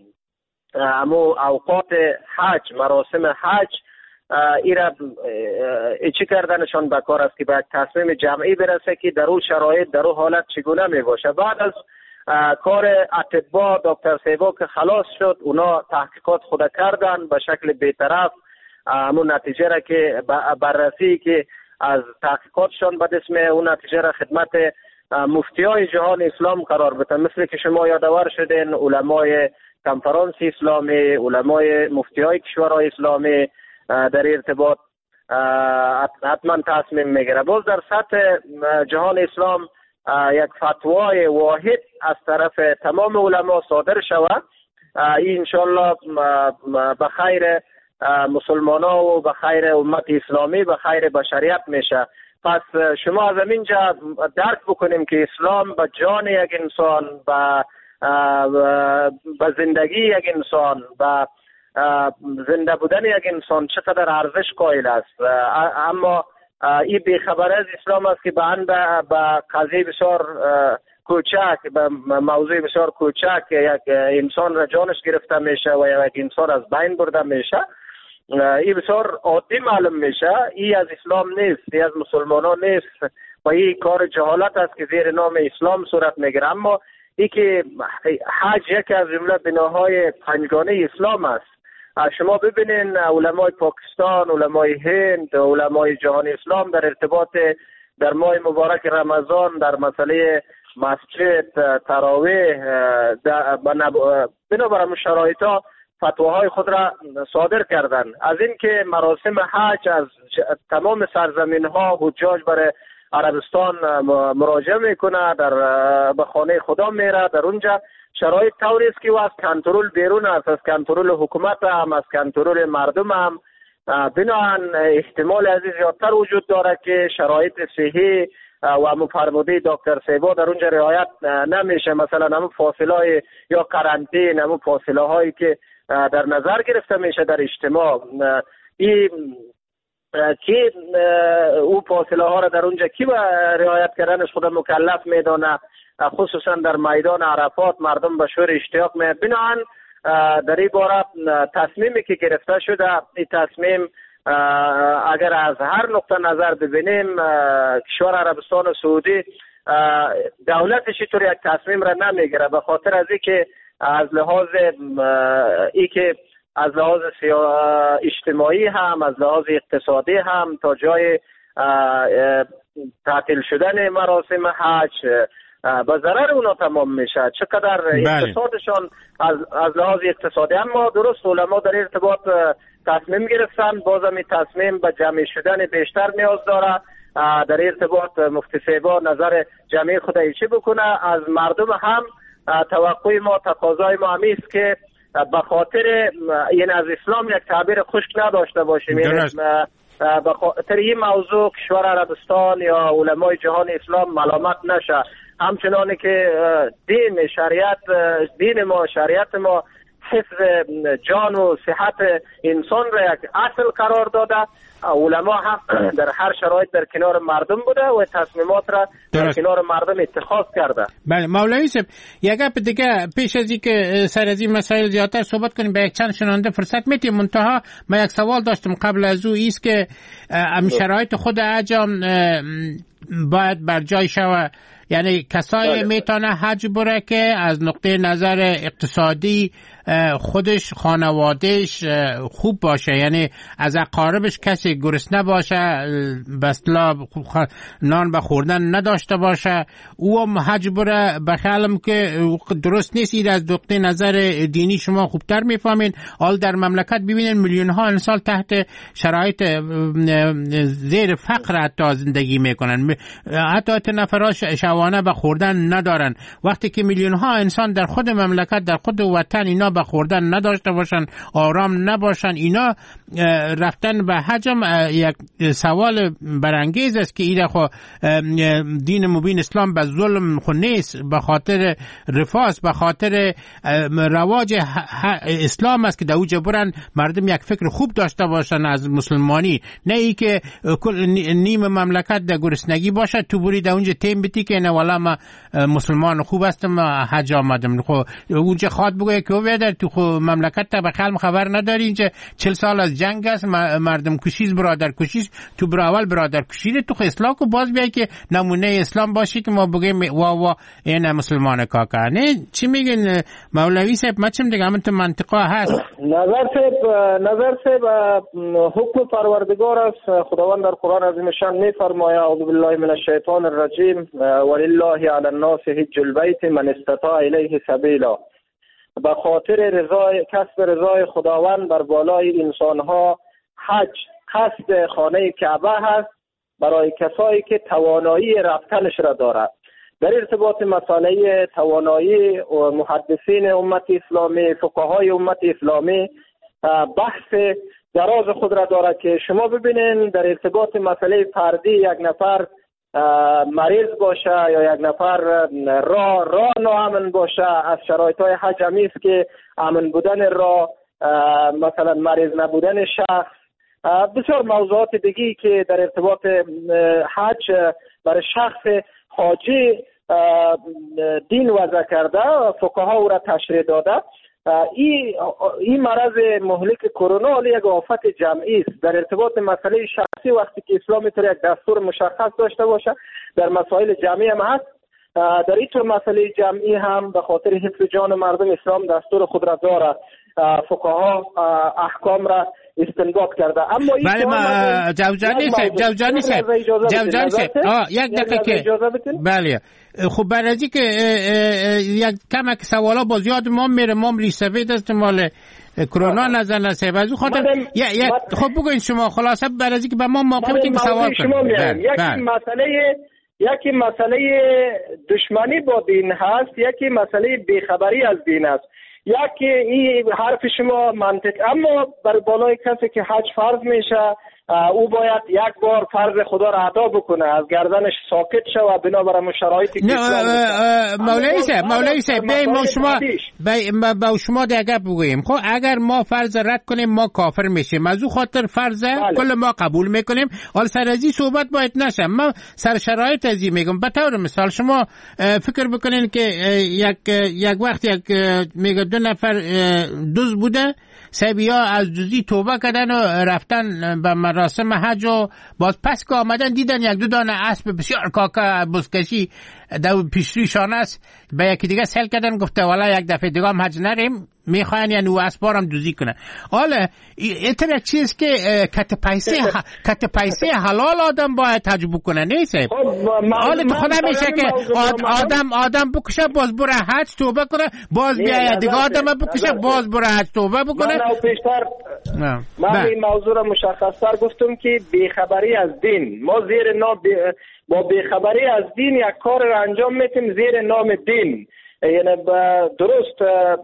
امو اوقات حج، مراسم حج ایرا چی کردنشان بکار است که به تصمیم جمعی برسه که در اون شرایط در اون حالت چگونه می باشه. بعد از کار اطباء دکتر صاحبا که خلاص شد، اونا تحقیقات خود کردن به شکل بی‌طرف، همون نتیجه را که بررسی که از تحقیقاتشان به دست می اون نتیجه را خدمت مفتیای جهان اسلام قرار بدن. مثل که شما یادآور شدین علمای کنفرانس اسلامی، علمای مفتیای کشورهای اسلامی در ارتباط حتما تصمیم میگیره. باز در سطح جهان اسلام یک فتوای واحد از طرف تمام علما صادر شود، این انشالله به خیر مسلمان ها و به خیر امت اسلامی، به خیر بشریت میشه. پس شما از اینجا درک بکنیم که اسلام به جان یک انسان، به به زندگی یک انسان، به زنده بودن یک انسان چقدر ارزش قائل است. اما این بیخبر از اسلام است که به به قضیه بسیار کوچک، به موضوع بسیار کوچک یک انسان را جانش گرفته میشه و یک انسان از بین برده میشه. این بسیار عادی معلوم میشه. این از اسلام نیست، این از مسلمانان نیست و این کار جهالت است که زیر نام اسلام صورت میگیره. اما این که حج یکی از جمله بناهای پنجگانه اسلام است. شما ببینین علمای پاکستان، علمای هند، علمای جهان اسلام در ارتباط در ماه مبارک رمضان در مسئله مسجد، تراویح، بنابراین شرایطا فتواهای خود را صادر کردن. از این که مراسم حج از تمام سرزمین ها حجاج برای عربستان مراجعه میکنه، در به خانه خدا میره، در اونجا شرایط طوری است که از کنترل بیرون است، از کنترل حکومت هم، از کنترل مردم هم. بنابراین احتمال از این زیادتر وجود داره که شرایط صحی و مفرموده دکتر صاحبا در اونجا رعایت نمیشه. مثلا همون فاصله های یا قرنطینه، همون فاصله هایی که در نظر گرفته میشه در اجتماع، این کی او فاصله ها را در اونجا کی رعایت کردنش خود مکلف میدانه، خصوصا در میدان عرفات مردم به شور اشتیاق میاد. بنابراین در این باره تصمیمی که گرفته شده، این تصمیم اگر از هر نقطه نظر ببینیم کشور عربستان سعودی دولتش طور یک تصمیم را نمیگیره، به خاطر از اینکه از لحاظ ای که از لحاظ اجتماعی هم، از لحاظ اقتصادی هم تا جای تعطیل شدن مراسم حج به ضرر اونا تمام میشه. چقدر اقتصادشان از از لحاظ اقتصادی. اما درست علما در ارتباط تصمیم گرفتن، بازم این تصمیم به جمع شدن بیشتر نیاز داره. در ارتباط مفتی صاحبا نظر جمعی خود ایچی بکنه. از مردم هم توقع ما، تقاضای ما همی است که به خاطر یعنی از اسلام یک تعبیر خشک نداشته باشیم. به خاطر این موضوع کشور عربستان یا علمای جهان اسلام ملامت نشه. همچنانی که دین شریعت دین ما شریعت ما حفظ جان و صحت انسان را یک اصل قرار داده، علما هم در هر شرایط در کنار مردم بوده و تصمیمات را در کنار مردم اتخاذ کرده. بله مولوی صاحب، یک گپ دیگه پیش از اینکه سر از این مسائل زیادتر صحبت کنیم به یک چند شنونده فرصت میتیم. منتها من یک سوال داشتم قبل از او، ایست که ام شرایط خود عجم باید بر جای شود. یعنی کسایی میتونه حج بره که از نقطه نظر اقتصادی خودش خانوادهش خوب باشه، یعنی از اقاربش کسی گرسنه باشه، بسلا نان به خوردن نداشته باشه، او هم حج بره. بخیالم که درست نیست. این از نقطه نظر دینی شما خوبتر میفهمین. حال در مملکت ببینید میلیون ها انسان تحت شرایط زیر فقر حتی زندگی میکنن، حتی نفراش شوانه به خوردن ندارن. وقتی که میلیون ها انسان در خود مملکت، در خود وطن اینا به خوردن نداشته باشن، آرام نباشن، اینا رفتن به حجم یک سوال برانگیز است که اینا خو دین مبین اسلام به ظلم خو نیست، به خاطر رفاه، به خاطر رواج اسلام است که در اوج برن مردم یک فکر خوب داشته باشن از مسلمانی، نه ای که نیم مملکت در گرسنگی باشه تو بری در اونجا تیم بیتی که نه والا ما مسلمان خوب هستم حج آمدم. خو اونجا خواد بگه که ویدر تو خو مملکت تا به خلم خبر نداری، اینجا چل سال از جنگ است، مردم کشیز، برادر کشیز، تو براول برادر کشیده. تو خو اصلاح کو باز بیای که نمونه اسلام باشی که ما بگیم وا وا این مسلمان کاکا. نه چی میگن مولوی صاحب؟ مچم دیگه همون تو منطقه هست. نظر صاحب نظر صاحب حکم پروردگار است. خداوند در قرآن عظیم شان میفرماید اعوذ بالله من الشیطان الرجیم ولله علی الناس حج البیت من استطاع الیه سبیلا. به خاطر رضای کسب رضای خداوند بر بالای انسانها حج قصد خانه کعبه هست برای کسایی که توانایی رفتنش را دارد. در ارتباط مسئله توانایی محدثین امت اسلامی، فقهای امت اسلامی بحث دراز خود را دارد که شما ببینین در ارتباط مسئله فردی یک نفر مریض باشه یا یک نفر راه را ناامن باشه، از شرایط های حج است که امن بودن راه، مثلا مریض نبودن شخص، بسیار موضوعات دیگی که در ارتباط حج برای شخص حاجی دین وضع کرده، فقها او را تشریح داده. این این مرض مهلک کرونا علی یک آفت جمعی است. در ارتباط مسئله شخصی وقتی که اسلام میتونه یک دستور مشخص داشته باشه در مسائل جمعی هم هست، در این طور مسئله جمعی هم به خاطر حفظ جان مردم اسلام دستور خود را دارد. فقها احکام را استنباط کرده. اما این بله ما جوجانی صاحب جوجانی صاحب جوجانی صاحب یک دقیقه که بله خب برای که یک کم که سوالا باز یاد ما میره، ما ریسوید است مال کرونا نزن صاحب از خاطر یک خب بگوین شما خلاصه برای که به ما موقع بودین که سوال کنیم. یکی مسئله یکی مسئله دشمنی با دین هست، یکی مسئله بیخبری از دین است. یکی این حرف شما منطق، اما بر بالای کسی که حج فرض میشه او باید یک بار فرض خدا را ادا بکنه، از گردنش ساکت شود بنابراین شرایطی که مولوی صاحب مولوی صاحب ما شما با شما دیگه بگوییم. خب اگر ما فرض رد کنیم ما کافر میشیم، از او خاطر فرض کل ما قبول میکنیم. حالا سر از این صحبت باید نشه، ما سر شرایط از این میگم. به طور مثال شما فکر بکنین که یک یک وقت یک میگه دو نفر دوز بوده، سبیا از دوزی توبه کردن و رفتن به مراسم حج و باز پس که آمدن دیدن یک دو دانه اسب بسیار کاکا بزکشی در پیشرویشان است، به یکی دیگه سل کردن گفته والا یک دفعه دیگه هم حج نریم، میخواین یعنی او اسبار هم دوزی کنه. حالا ایتر یک چیز که کت پیسه کت پیسه حلال آدم باید حج بکنه نیست. حالا تو خود نمیشه که آدم آدم بکشه باز بره حج توبه کنه، باز بیاید دیگه آدم بکشه باز بره حج توبه بکنه. من پیشتر من این موضوع را مشخصتر گفتم که بیخبری از دین، ما زیر نام با بیخبری از دین یک کار را انجام میتیم زیر نام دین. یعنی درست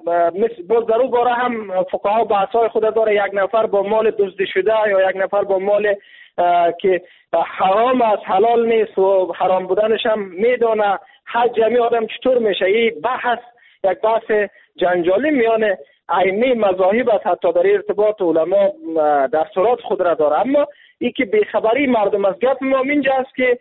باز در اون باره هم فقها بحثای خود داره، یک نفر با مال دزدی شده یا یک نفر با مال که حرام است حلال نیست و حرام بودنش هم میدونه، حج جمعی آدم چطور میشه؟ این بحث یک بحث جنجالی میانه عینی مذاهب است، حتی در ارتباط علما دستورات خود را داره. اما این که بیخبری مردم از گپ ما اینجا است که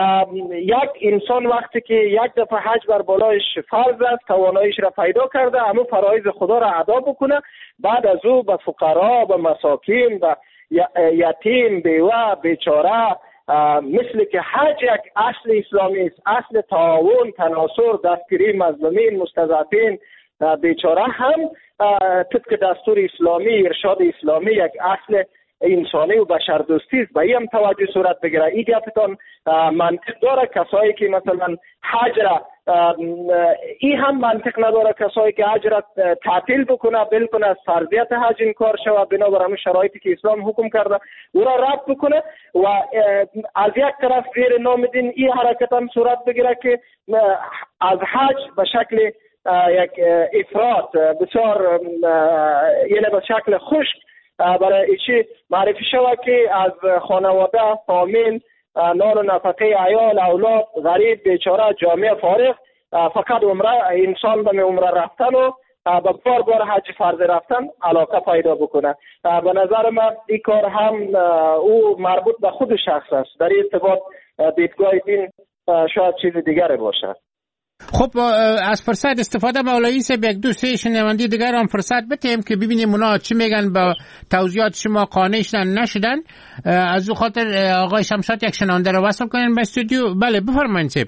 یک انسان وقتی که یک دفعه حج بر بالایش فرض است، تواناییش را پیدا کرده، اما فرایض خدا را ادا بکنه، بعد از او به فقرا، به مساکین، به یتیم، بیوه، بیچاره مثل که حج یک اصل اسلامی است، اصل تعاون، تناصر، دستگیری مظلومین، مستضعفین، بیچاره هم طبق دستور اسلامی، ارشاد اسلامی یک اصل انسانی و بشردوستی است. به این هم توجه صورت بگیره. این گفتان منطق داره. کسایی که مثلا حج را این هم منطق نداره، کسایی که حج را تعطیل بکنه، بالکل از فرضیت حج انکار شود بنابر همون شرایطی که اسلام حکم کرده او را رد بکنه و از یک طرف غیر نام دین این حرکت هم صورت بگیره که از حج به شکل یک افراط بسیار یعنی به شکل خشک برای ایچی معرفی شود که از خانواده، فامیل، نان و نفقه عیال، اولاد، غریب، بیچاره، جامعه فارغ فقط عمره انسان به عمره رفتن و به بار بار حج فرض رفتن علاقه پیدا بکنه. به نظر من این کار هم او مربوط به خود شخص است. در این ارتباط دیدگاه دین شاید چیز دیگری باشد. خب از فرصت استفاده مولوی صاحب یک دو سه شنوندی دیگر هم فرصت بتیم که ببینیم اونا چی میگن، با توضیحات شما قانع شدن نشدن. از او خاطر آقای شمشاد یک شنونده رو وصل کنین به استودیو. بله بفرمایید صاحب.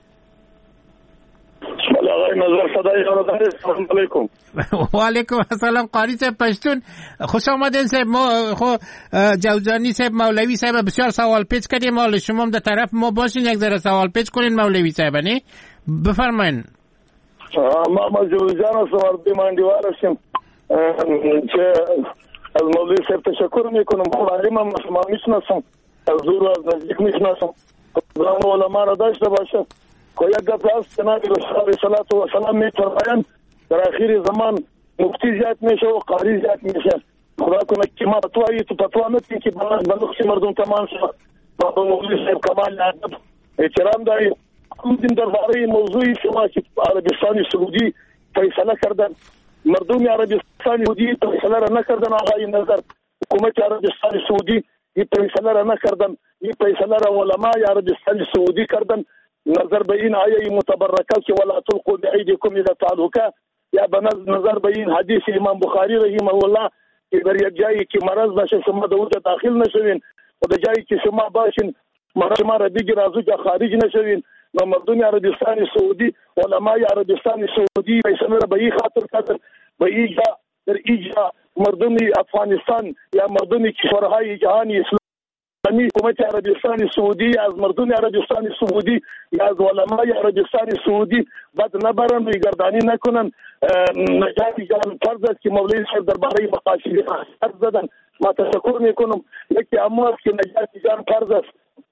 بله آقای نظر صدای شما دارید. السلام علیکم. و علیکم السلام قاری صاحب پشتون. خوش آمدین صاحب. ما خو جوزانی صاحب مولوی صاحب بسیار سوال پیچ کردیم، مال شما هم در طرف ما باشین یک ذره سوال پیچ کنین مولوی صاحب. نه بفرمایید. ما ما جوزجان هستم، اردوی ماندیوار هستم که از مولوی صاحب تشکر میکنم. معلم هم ما میشناسم، از دور و از نزدیک میشناسم. خدا علما را داشته باشه. که یک گپ هست جناب رسول الله صلی الله علیه و سلم میفرمایند در آخر زمان مفتی زیاد میشه و قاری زیاد میشه. خدا کنه که ما فتوایی تو فتوا نکنیم که بلوغ مردم تمام شد. با مولوی صاحب کمال ادب احترام داریم. این درباره موضوعی شما که عربستان سعودی فیصله کردن، مردم عربستان سعودی فیصله را نکردن. آقای نظر حکومت عربستان سعودی این فیصله را نکردن، این فیصله را علمای عربستان سعودی کردن. نظر به این آیه متبرکه که ولا تلقوا بأيديكم الى التهلكه، یا به نظر به این حدیث امام بخاری رحمه الله که در یک جایی که مرض باشه شما در اونجا داخل نشوین و در جایی که شما باشین مرض شما را بگیر از اونجا خارج نشوین. و مردم عربستان سعودی، علمای عربستان سعودی فیصله را به این خاطر کردن به اینجا در اینجا مردم افغانستان یا مردم کشورهای جهانی اسلامی حکومت عربستان سعودی از مردم عربستان سعودی یا از علمای عربستان سعودی بد نبرن و گردانی نکنن. نجات جان فرض است که مولوی صاحب درباره مقاصد حرف زدن. ما تشکر میکنم. یکی اما است که نجات جان فرض است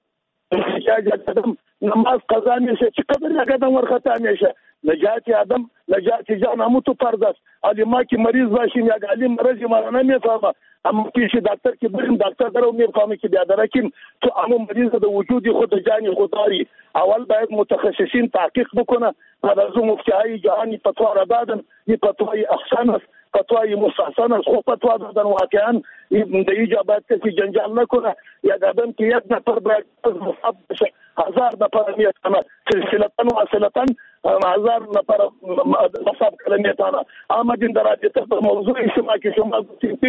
نماز قضا میشه، چقدر یک آدم ورخطا میشه. نجات آدم نجات جان همو تو فرض است. علما که مریض باشیم یک عالم مرض ما نمیفهمه، اما پیش دکتر که بریم دکتر درو میفهمه که بیادر کیم تو همو مریض د وجود خود جانی خودداری. اول باید متخصصین تحقیق بکنه. بعد از اون مفتیای جهانی فتوا را دادن. این فتوای احسان است، فتوای مستحسن است. خب فتوا دادن واقعا در اینجا باید کسی جنجال نکنه. یک آدم که یک نفر باید مصاب بشه هزار نفر میتونه سلسلتن و اصلتن هزار نفر مصاب کله میتونه. آمدین در رابطه به موضوع شما که شما گفتید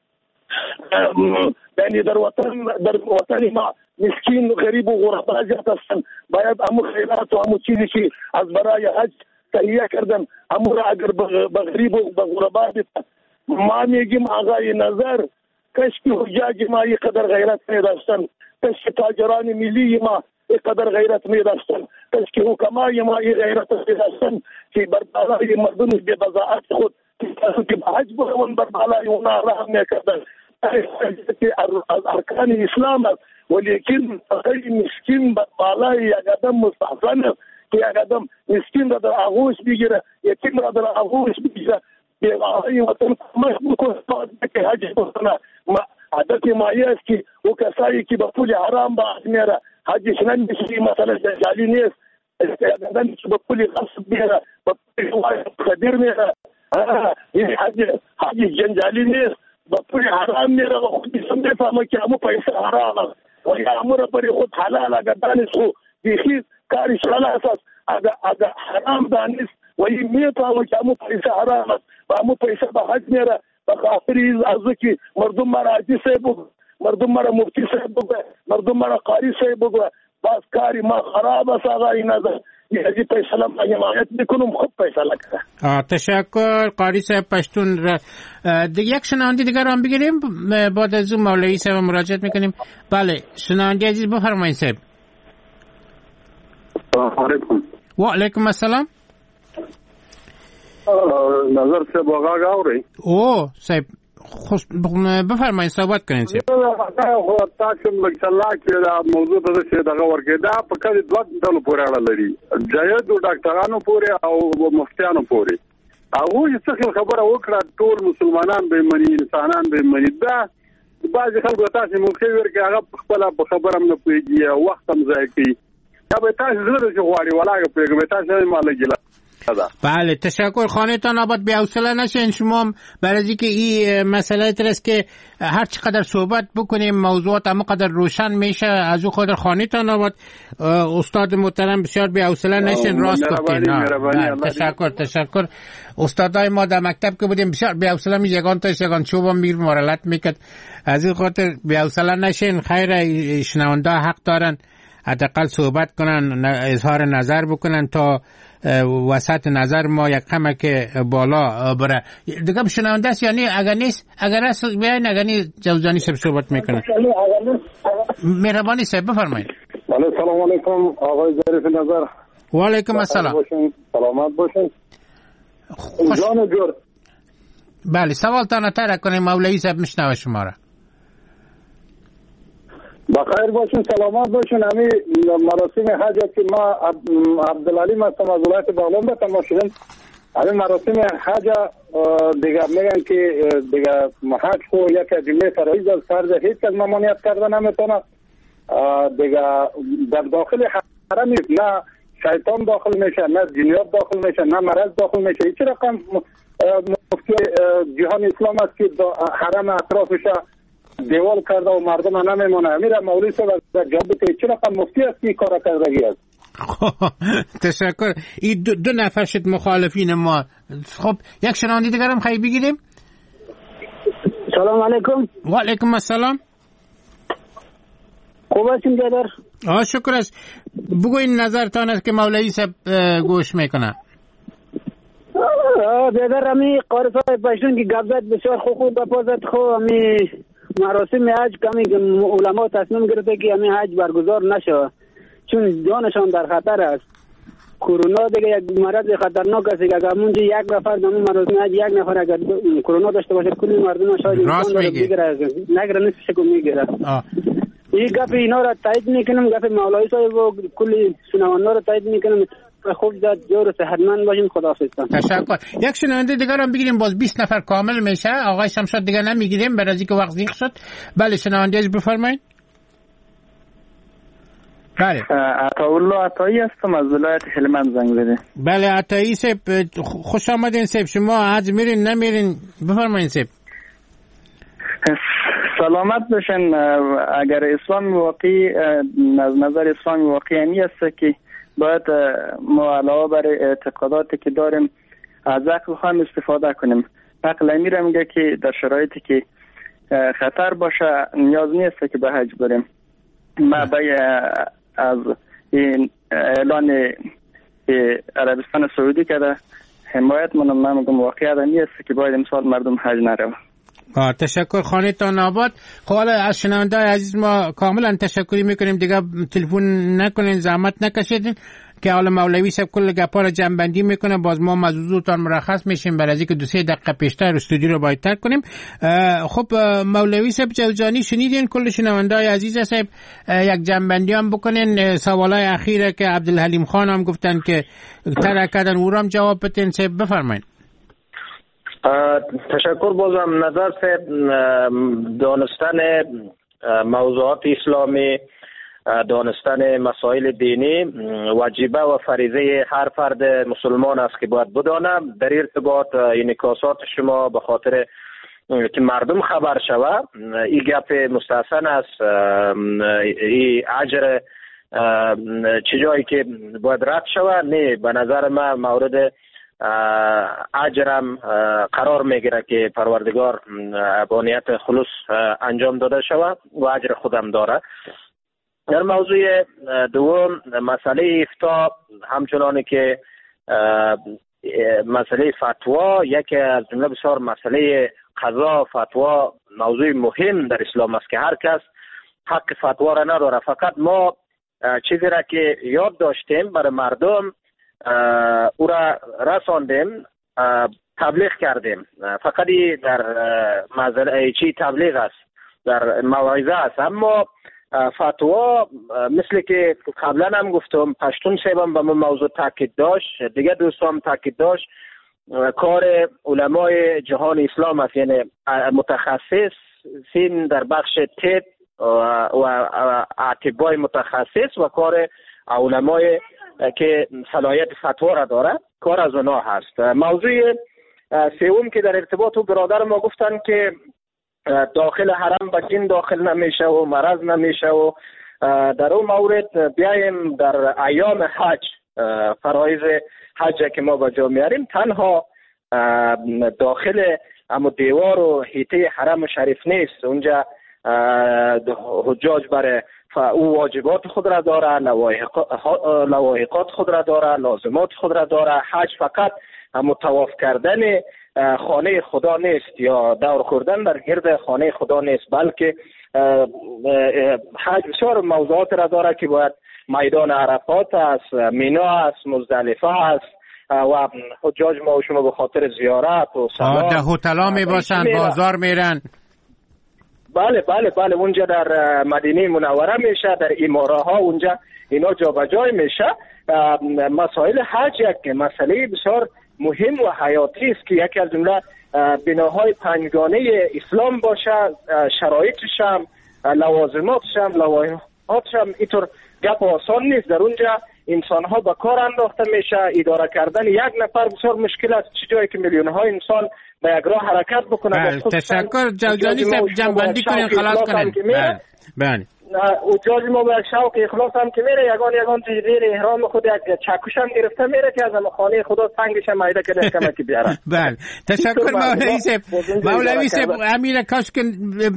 یعنی در وطن در وطن ما مسکین غریب و غربا زیاد هستند. باید امو خیرات و امو چیزی که از برای حج تهیه کردن امو را اگر به غریب و به غربا بیتن. ما میگیم آقای نظر کشکی حجاج ما یک قدر غیرت میداشتن، کشکی تاجران ملی ما یک قدر غیرت میداشتن، کشکی حکمای ما یک غیرت میداشتن که بر بالای مردم به بضاعت خود که به حج برون بر بالای اونا رحم میکردن. از ارکان اسلام است، ولیکن فقیر مسکین بر بالای یک آدم مستحسن است که یک آدم مسکین را در آغوش بگیره، یتیم را در آغوش بگیره. به آقای وطن مشغول کنه که حج بکنه. عادت مایی است که او کسایی که به پول حرام با میره حجش نمیشه. مثلا جعلی نیست، آدمی که به پول غصب میره به پول خدیر میره این حج حج جنجالی نیست. به پول حرام میره و خودی سم میفهمه که همو پیسه حرام است و یا همو را بری خود حلال اگر دانست خود بیخی کارش خلاص است. اگر حرام دانست و این میفهمه که همو پیسه حرام است و همو پیسه به حج میره. به خاطر از که مردم مراجع صاحب مردم مرا مفتی صاحب بگوه، مردم مرا قاری صاحب بگوه. باز کاری ما خراب است آقا. این از یه فیصله ما حمایت میکنم، خوب فیصله کنه. تشکر قاری صاحب پشتون. دیگه یک شنونده دیگر هم بگیریم بعد از اون مولوی صاحب مراجعت میکنیم. بله شنونده عزیز بفرمایید صاحب. سلام علیکم. و علیکم السلام. نظر صاحب آقا گاوری. او صاحب خوش بفرمایید صحبت کنین صاحب. خو تاسو مکسلا کې دا موضوع ته څه دغه ورګه دا په کله دوه ډول پورې اړه لري. جایدو ډاکټرانو پورې او مفتیانو پورې. هغه څه خبره وکړه ټول مسلمانان به مني، انسانان به مني. دا بعض خلکو تاسو مخکې ورګه هغه خپل خبره هم نه پیږي، وخت هم ضایع کوي. یا به تاسو زړه چې غواړي ولاګه پیږي تاسو یې مال ګیلا. بله تشکر. خانه‌تان آباد، بی حوصله نشین شما برای اینکه این مسئله است که هر چقدر صحبت بکنیم موضوعات اما قدر روشن میشه. از او خاطر خانه‌تان آباد. استاد محترم بسیار بی حوصله نشین، راست گفتین. تشکر تشکر. استادای ما در مکتب که بودیم بسیار بی حوصله می یگان تا یگان چوبا میر مارلت میکرد. از این خاطر بی حوصله نشین. خیر شنونده حق دارن حداقل صحبت کنن، اظهار نظر بکنن تا وسط نظر ما یک کمک بالا بره. دیگه بشنونده است یعنی اگر نیست اگر است بیاین، اگر نیست جوزانی صاحب صحبت میکنه. مهربانی صاحب بفرمایید. بله سلام علیکم آقای ظریف نظر. و علیکم السلام. سلامت باشین. جان جور. بله سوالتان طرح کنیم مولوی صاحب میشنوه شما را. بخیر باشین، سلامت باشین. همین مراسم حج که ما عبدالعلیم هستم از ولایت بغلان به تمام شدیم. همین مراسم حج دیگه میگن که دیگه حج خو یک جمله فرایض از فرض هیچ کس ممانعت کرده نمیتونه. دیگه در داخل حرم نه شیطان داخل میشه، نه جنیات داخل میشه، نه مرض داخل میشه. هیچ رقم مفتی جهان اسلام است که حرم اطرافش دیوال کرده و مردم نمیمونه. امیر مولوی صاحب در جواب بده چرا کم مفتی است که کار کردگی است. تشکر. این دو, دو نفر شد مخالفین ما. خب یک شنونده دیگر هم خیلی بگیریم. سلام علیکم. و علیکم السلام. خوب هستیم بیادر؟ آه شکر است. بگوین نظرتان است که مولوی صاحب گوش میکنه. بیادر همی قاری صاحب پشتون که گفت بسیار خوب خوب بپازد. خب همی مراسم حج کمی علما تصمیم گرفته که همین حج برگزار نشه چون جانشان در خطر است. کرونا دیگه یک مرض خطرناک است. اگر اونجا یک نفر در مراسم حج یک نفر اگر کرونا داشته باشه کلی مردم شاید امکان داره بگیره، نگره نصفش کو میگیره. این گپ اینا را تایید میکنم، گپ مولوی صاحب و کلی شنوندا را تایید میکنم. خوب زاد جور صحتمند باشین. خداحافظ. تشکر. یک شنونده دیگر هم بگیریم باز بیست نفر کامل میشه. آقای شمشاد دیگر نمیگیریم برای اینکه وقت زیق شد. بله شنونده از بفرمایید. بله عطاالله عطایی هستم از ولایت هلمند زنگ زده. بله عطایی صاحب خوش آمدین صاحب. شما حج میرین نمیرین بفرمایید صاحب. سلامت باشین. اگر اسلام واقعی از نظر اسلام واقعی یعنی است که باید ما علاوه بر اعتقاداتی که داریم از عقل هم استفاده کنیم. عقل امیر میگه که در شرایطی که خطر باشه نیاز نیست که به حج بریم. ما باید از این اعلان عربستان سعودی کرده حمایت منم. من میگم واقعا نیست که باید امسال مردم حج نرون. تشکر. خانه‌تان آباد. خب حالا از شنونده عزیز ما کاملا تشکری میکنیم. دیگه تلفن نکنین، زحمت نکشید که حالا مولوی صاحب کل گپا رو جمع‌بندی میکنه. باز ما موضوعتان مرخص میشیم برای اینکه دو سه دقیقه پیشتر استودیو رو باید ترک کنیم. خب مولوی صاحب جوزانی شنیدین کل شنونده‌های عزیز صاحب یک جمع‌بندی هم بکنین. سوالای اخیره که عبدالحلیم خان هم گفتن که طرح کردن او رو هم جواب بدین. صاحب بفرمایید. تشکر. بازم نظر صاحب دانستن موضوعات اسلامی، دانستن مسائل دینی واجبه و فریضه هر فرد مسلمان است که باید بدانه. در ارتباط انعکاسات شما به خاطر که مردم خبر شوه این گپ مستحسن است. این اجر چه جایی که باید رد شوه نه به نظر من مورد اجرم قرار میگیره که پروردگار با نیت خلوص انجام داده شود و اجر خودم داره. در موضوع دوم مسئله افتا، همچنانی که مسئله فتوا یکی از جمله بسیار مسئله قضا فتوا موضوع مهم در اسلام است که هر کس حق فتوا را نداره. فقط ما چیزی را که یاد داشتیم برای مردم او را رساندیم، تبلیغ کردیم. فقط در مزرعه چی تبلیغ است، در موعظه است. اما فتوا مثل که قبلا هم گفتم پشتون صاحبم به موضوع تاکید داشت، دیگه دوستان تاکید داشت، کار علمای جهان اسلام است، یعنی متخصصین در بخش طب و اطباء متخصص و کار علمای که صلاحیت فتوا را داره، کار از اونا هست. موضوع سوم که در ارتباط و برادر ما گفتن که داخل حرم به جن داخل نمیشه و مرض نمیشه و در اون مورد بیایم در ایام حج، فرایض حج که ما به جا میاریم، تنها داخل اما دیوار و حیطه حرم شریف نیست. اونجا حجاج برای او واجبات خود را داره، لوایحات خود را داره، لازمات خود را داره. حج فقط متواف کردن خانه خدا نیست یا دور خوردن در گرد خانه خدا نیست، بلکه حج بسیار موضوعات را داره که باید میدان عرفات است، مینا است، مزدلفه است و حجاج ما و شما به خاطر زیارت و صلات در هتل‌ها می باشن، بازار میرن. بله بله بله اونجا در مدینه منوره میشه، در اماره ها اونجا اینا جابجای میشه. مسائل حج یک مسئله بسیار مهم و حیاتی است که یکی از جمله بناهای پنجگانه اسلام باشه، شرایطش هم، لوازماتش هم، لوایحاتش هم اینطور گپ آسان نیست. در اونجا انسان ها به کار انداخته میشه. اداره کردن یک نفر بسیار مشکل است، چه جایی که میلیون ها انسان به یک راه حرکت بکنه. تشکر جوجانی صاحب، جنبندی کنین، خلاص کنین. بله اوجاج ما به شوق اخلاص هم که میره، یگان یگان تجدیر احرام خود یک چکش هم گرفته میره که از خانه خدا سنگش هم مایده کنه کمکی بیاره. بله تشکر مولوی صاحب. مولوی صاحب امیر کاش که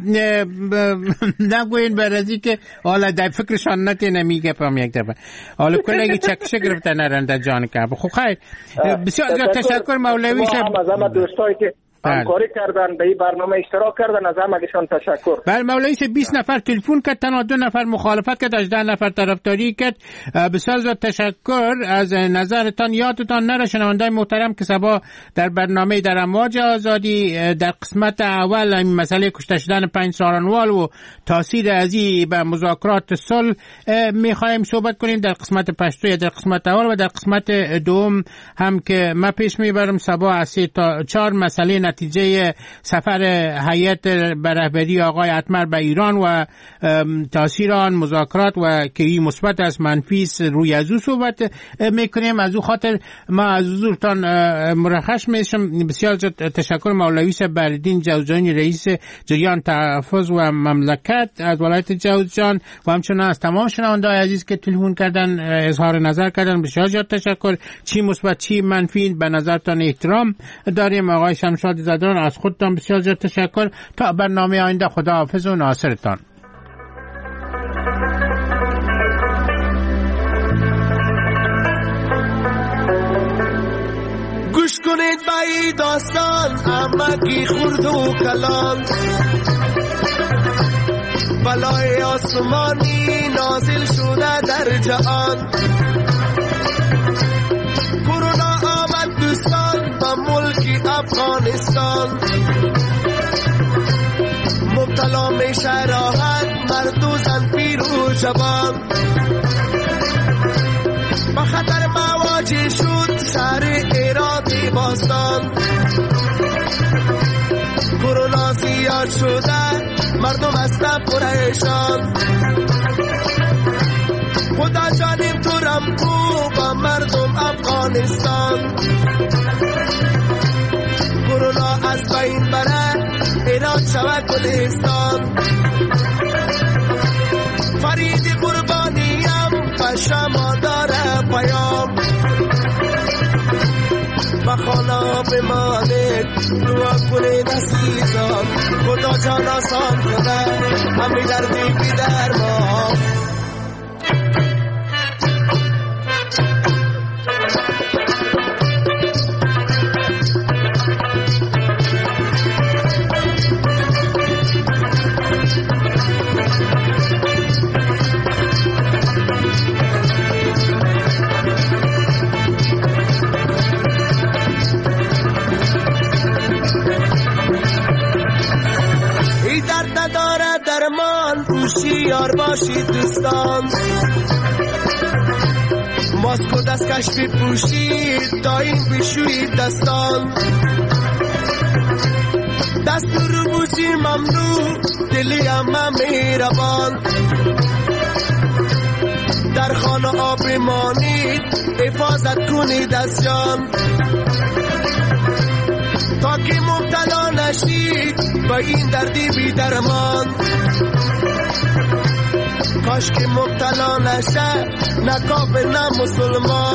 نگوین برازی که حالا در فکرشان نتی نمیگه پام یک دفعه حالا کلگی چکش گرفته نرنده جان که خب خیر. بسیار تشکر مولوی صاحب. از همه دوستایی که همکاری کردن به این برنامه اشتراک کردن، از همگیشان تشکر. بله مولوی صاحب بیست نفر تلفن کرد، تنها دو نفر مخالفت کرد، هجده نفر طرفداری کرد. بسیار زیاد تشکر از نظرتان. یادتان نره شنوندگان محترم که صبح در برنامه در امواج آزادی در قسمت اول این مسئله کشته شدن پنج سارنوال و تاثیر ازی به مذاکرات صلح میخوایم صحبت کنیم در قسمت پشتو یا در قسمت اول، و در قسمت دوم هم که ما پیش میبرم صبح از سه تا چهار مسئله نتیجه سفر هیئت به رهبری آقای اتمر به ایران و تاثیر آن مذاکرات و که این مثبت است منفی روی از او صحبت میکنیم. از او خاطر ما از حضورتان مرخص میشم. بسیار تشکر مولوی صاحب بردین جوزجانی رئیس جریان تحفظ و مملکت از ولایت جوزجان و همچنین از تمام شنوندگان عزیز که تلفن کردن اظهار نظر کردن. بسیار زیاد تشکر. چی مثبت چی منفی به نظرتان احترام داریم. آقای شمشاد زدران از خودتان بسیار زیاد تشکر. تا برنامه آینده خدا حافظ و ناصرتان. گوش کنید به این داستان امکی خورد و کلان، بلای آسمانی نازل شده در جهان. کرونا آمد دوستان به ملک افغانستان، مبتلا میشه راحت مرد و زن پیر و جوان. با خطر مواجه شد شهر ایران باستان، کرونا زیاد شده مردم هسته پریشان. خدا جانب تو رمکو با مردم افغانستان، کرونا از بین بره ایران شود گلستان. فرید قربانیم به شما داره پیام، بمانید دعا کنید عزیزان خدا جان آسان کنه همه دردی بی درمان هوشیار باشید دوستان ماسک و دستکش بپوشید دایم بشویید دستان دستور بوسی ممنوع دلی همه مهربان در خانه آب بمانید حفاظت کنید از جان تا که مبتلا نشید با این دردی بی درمان کاش که مبتلا نشه نه کافر نه مسلمان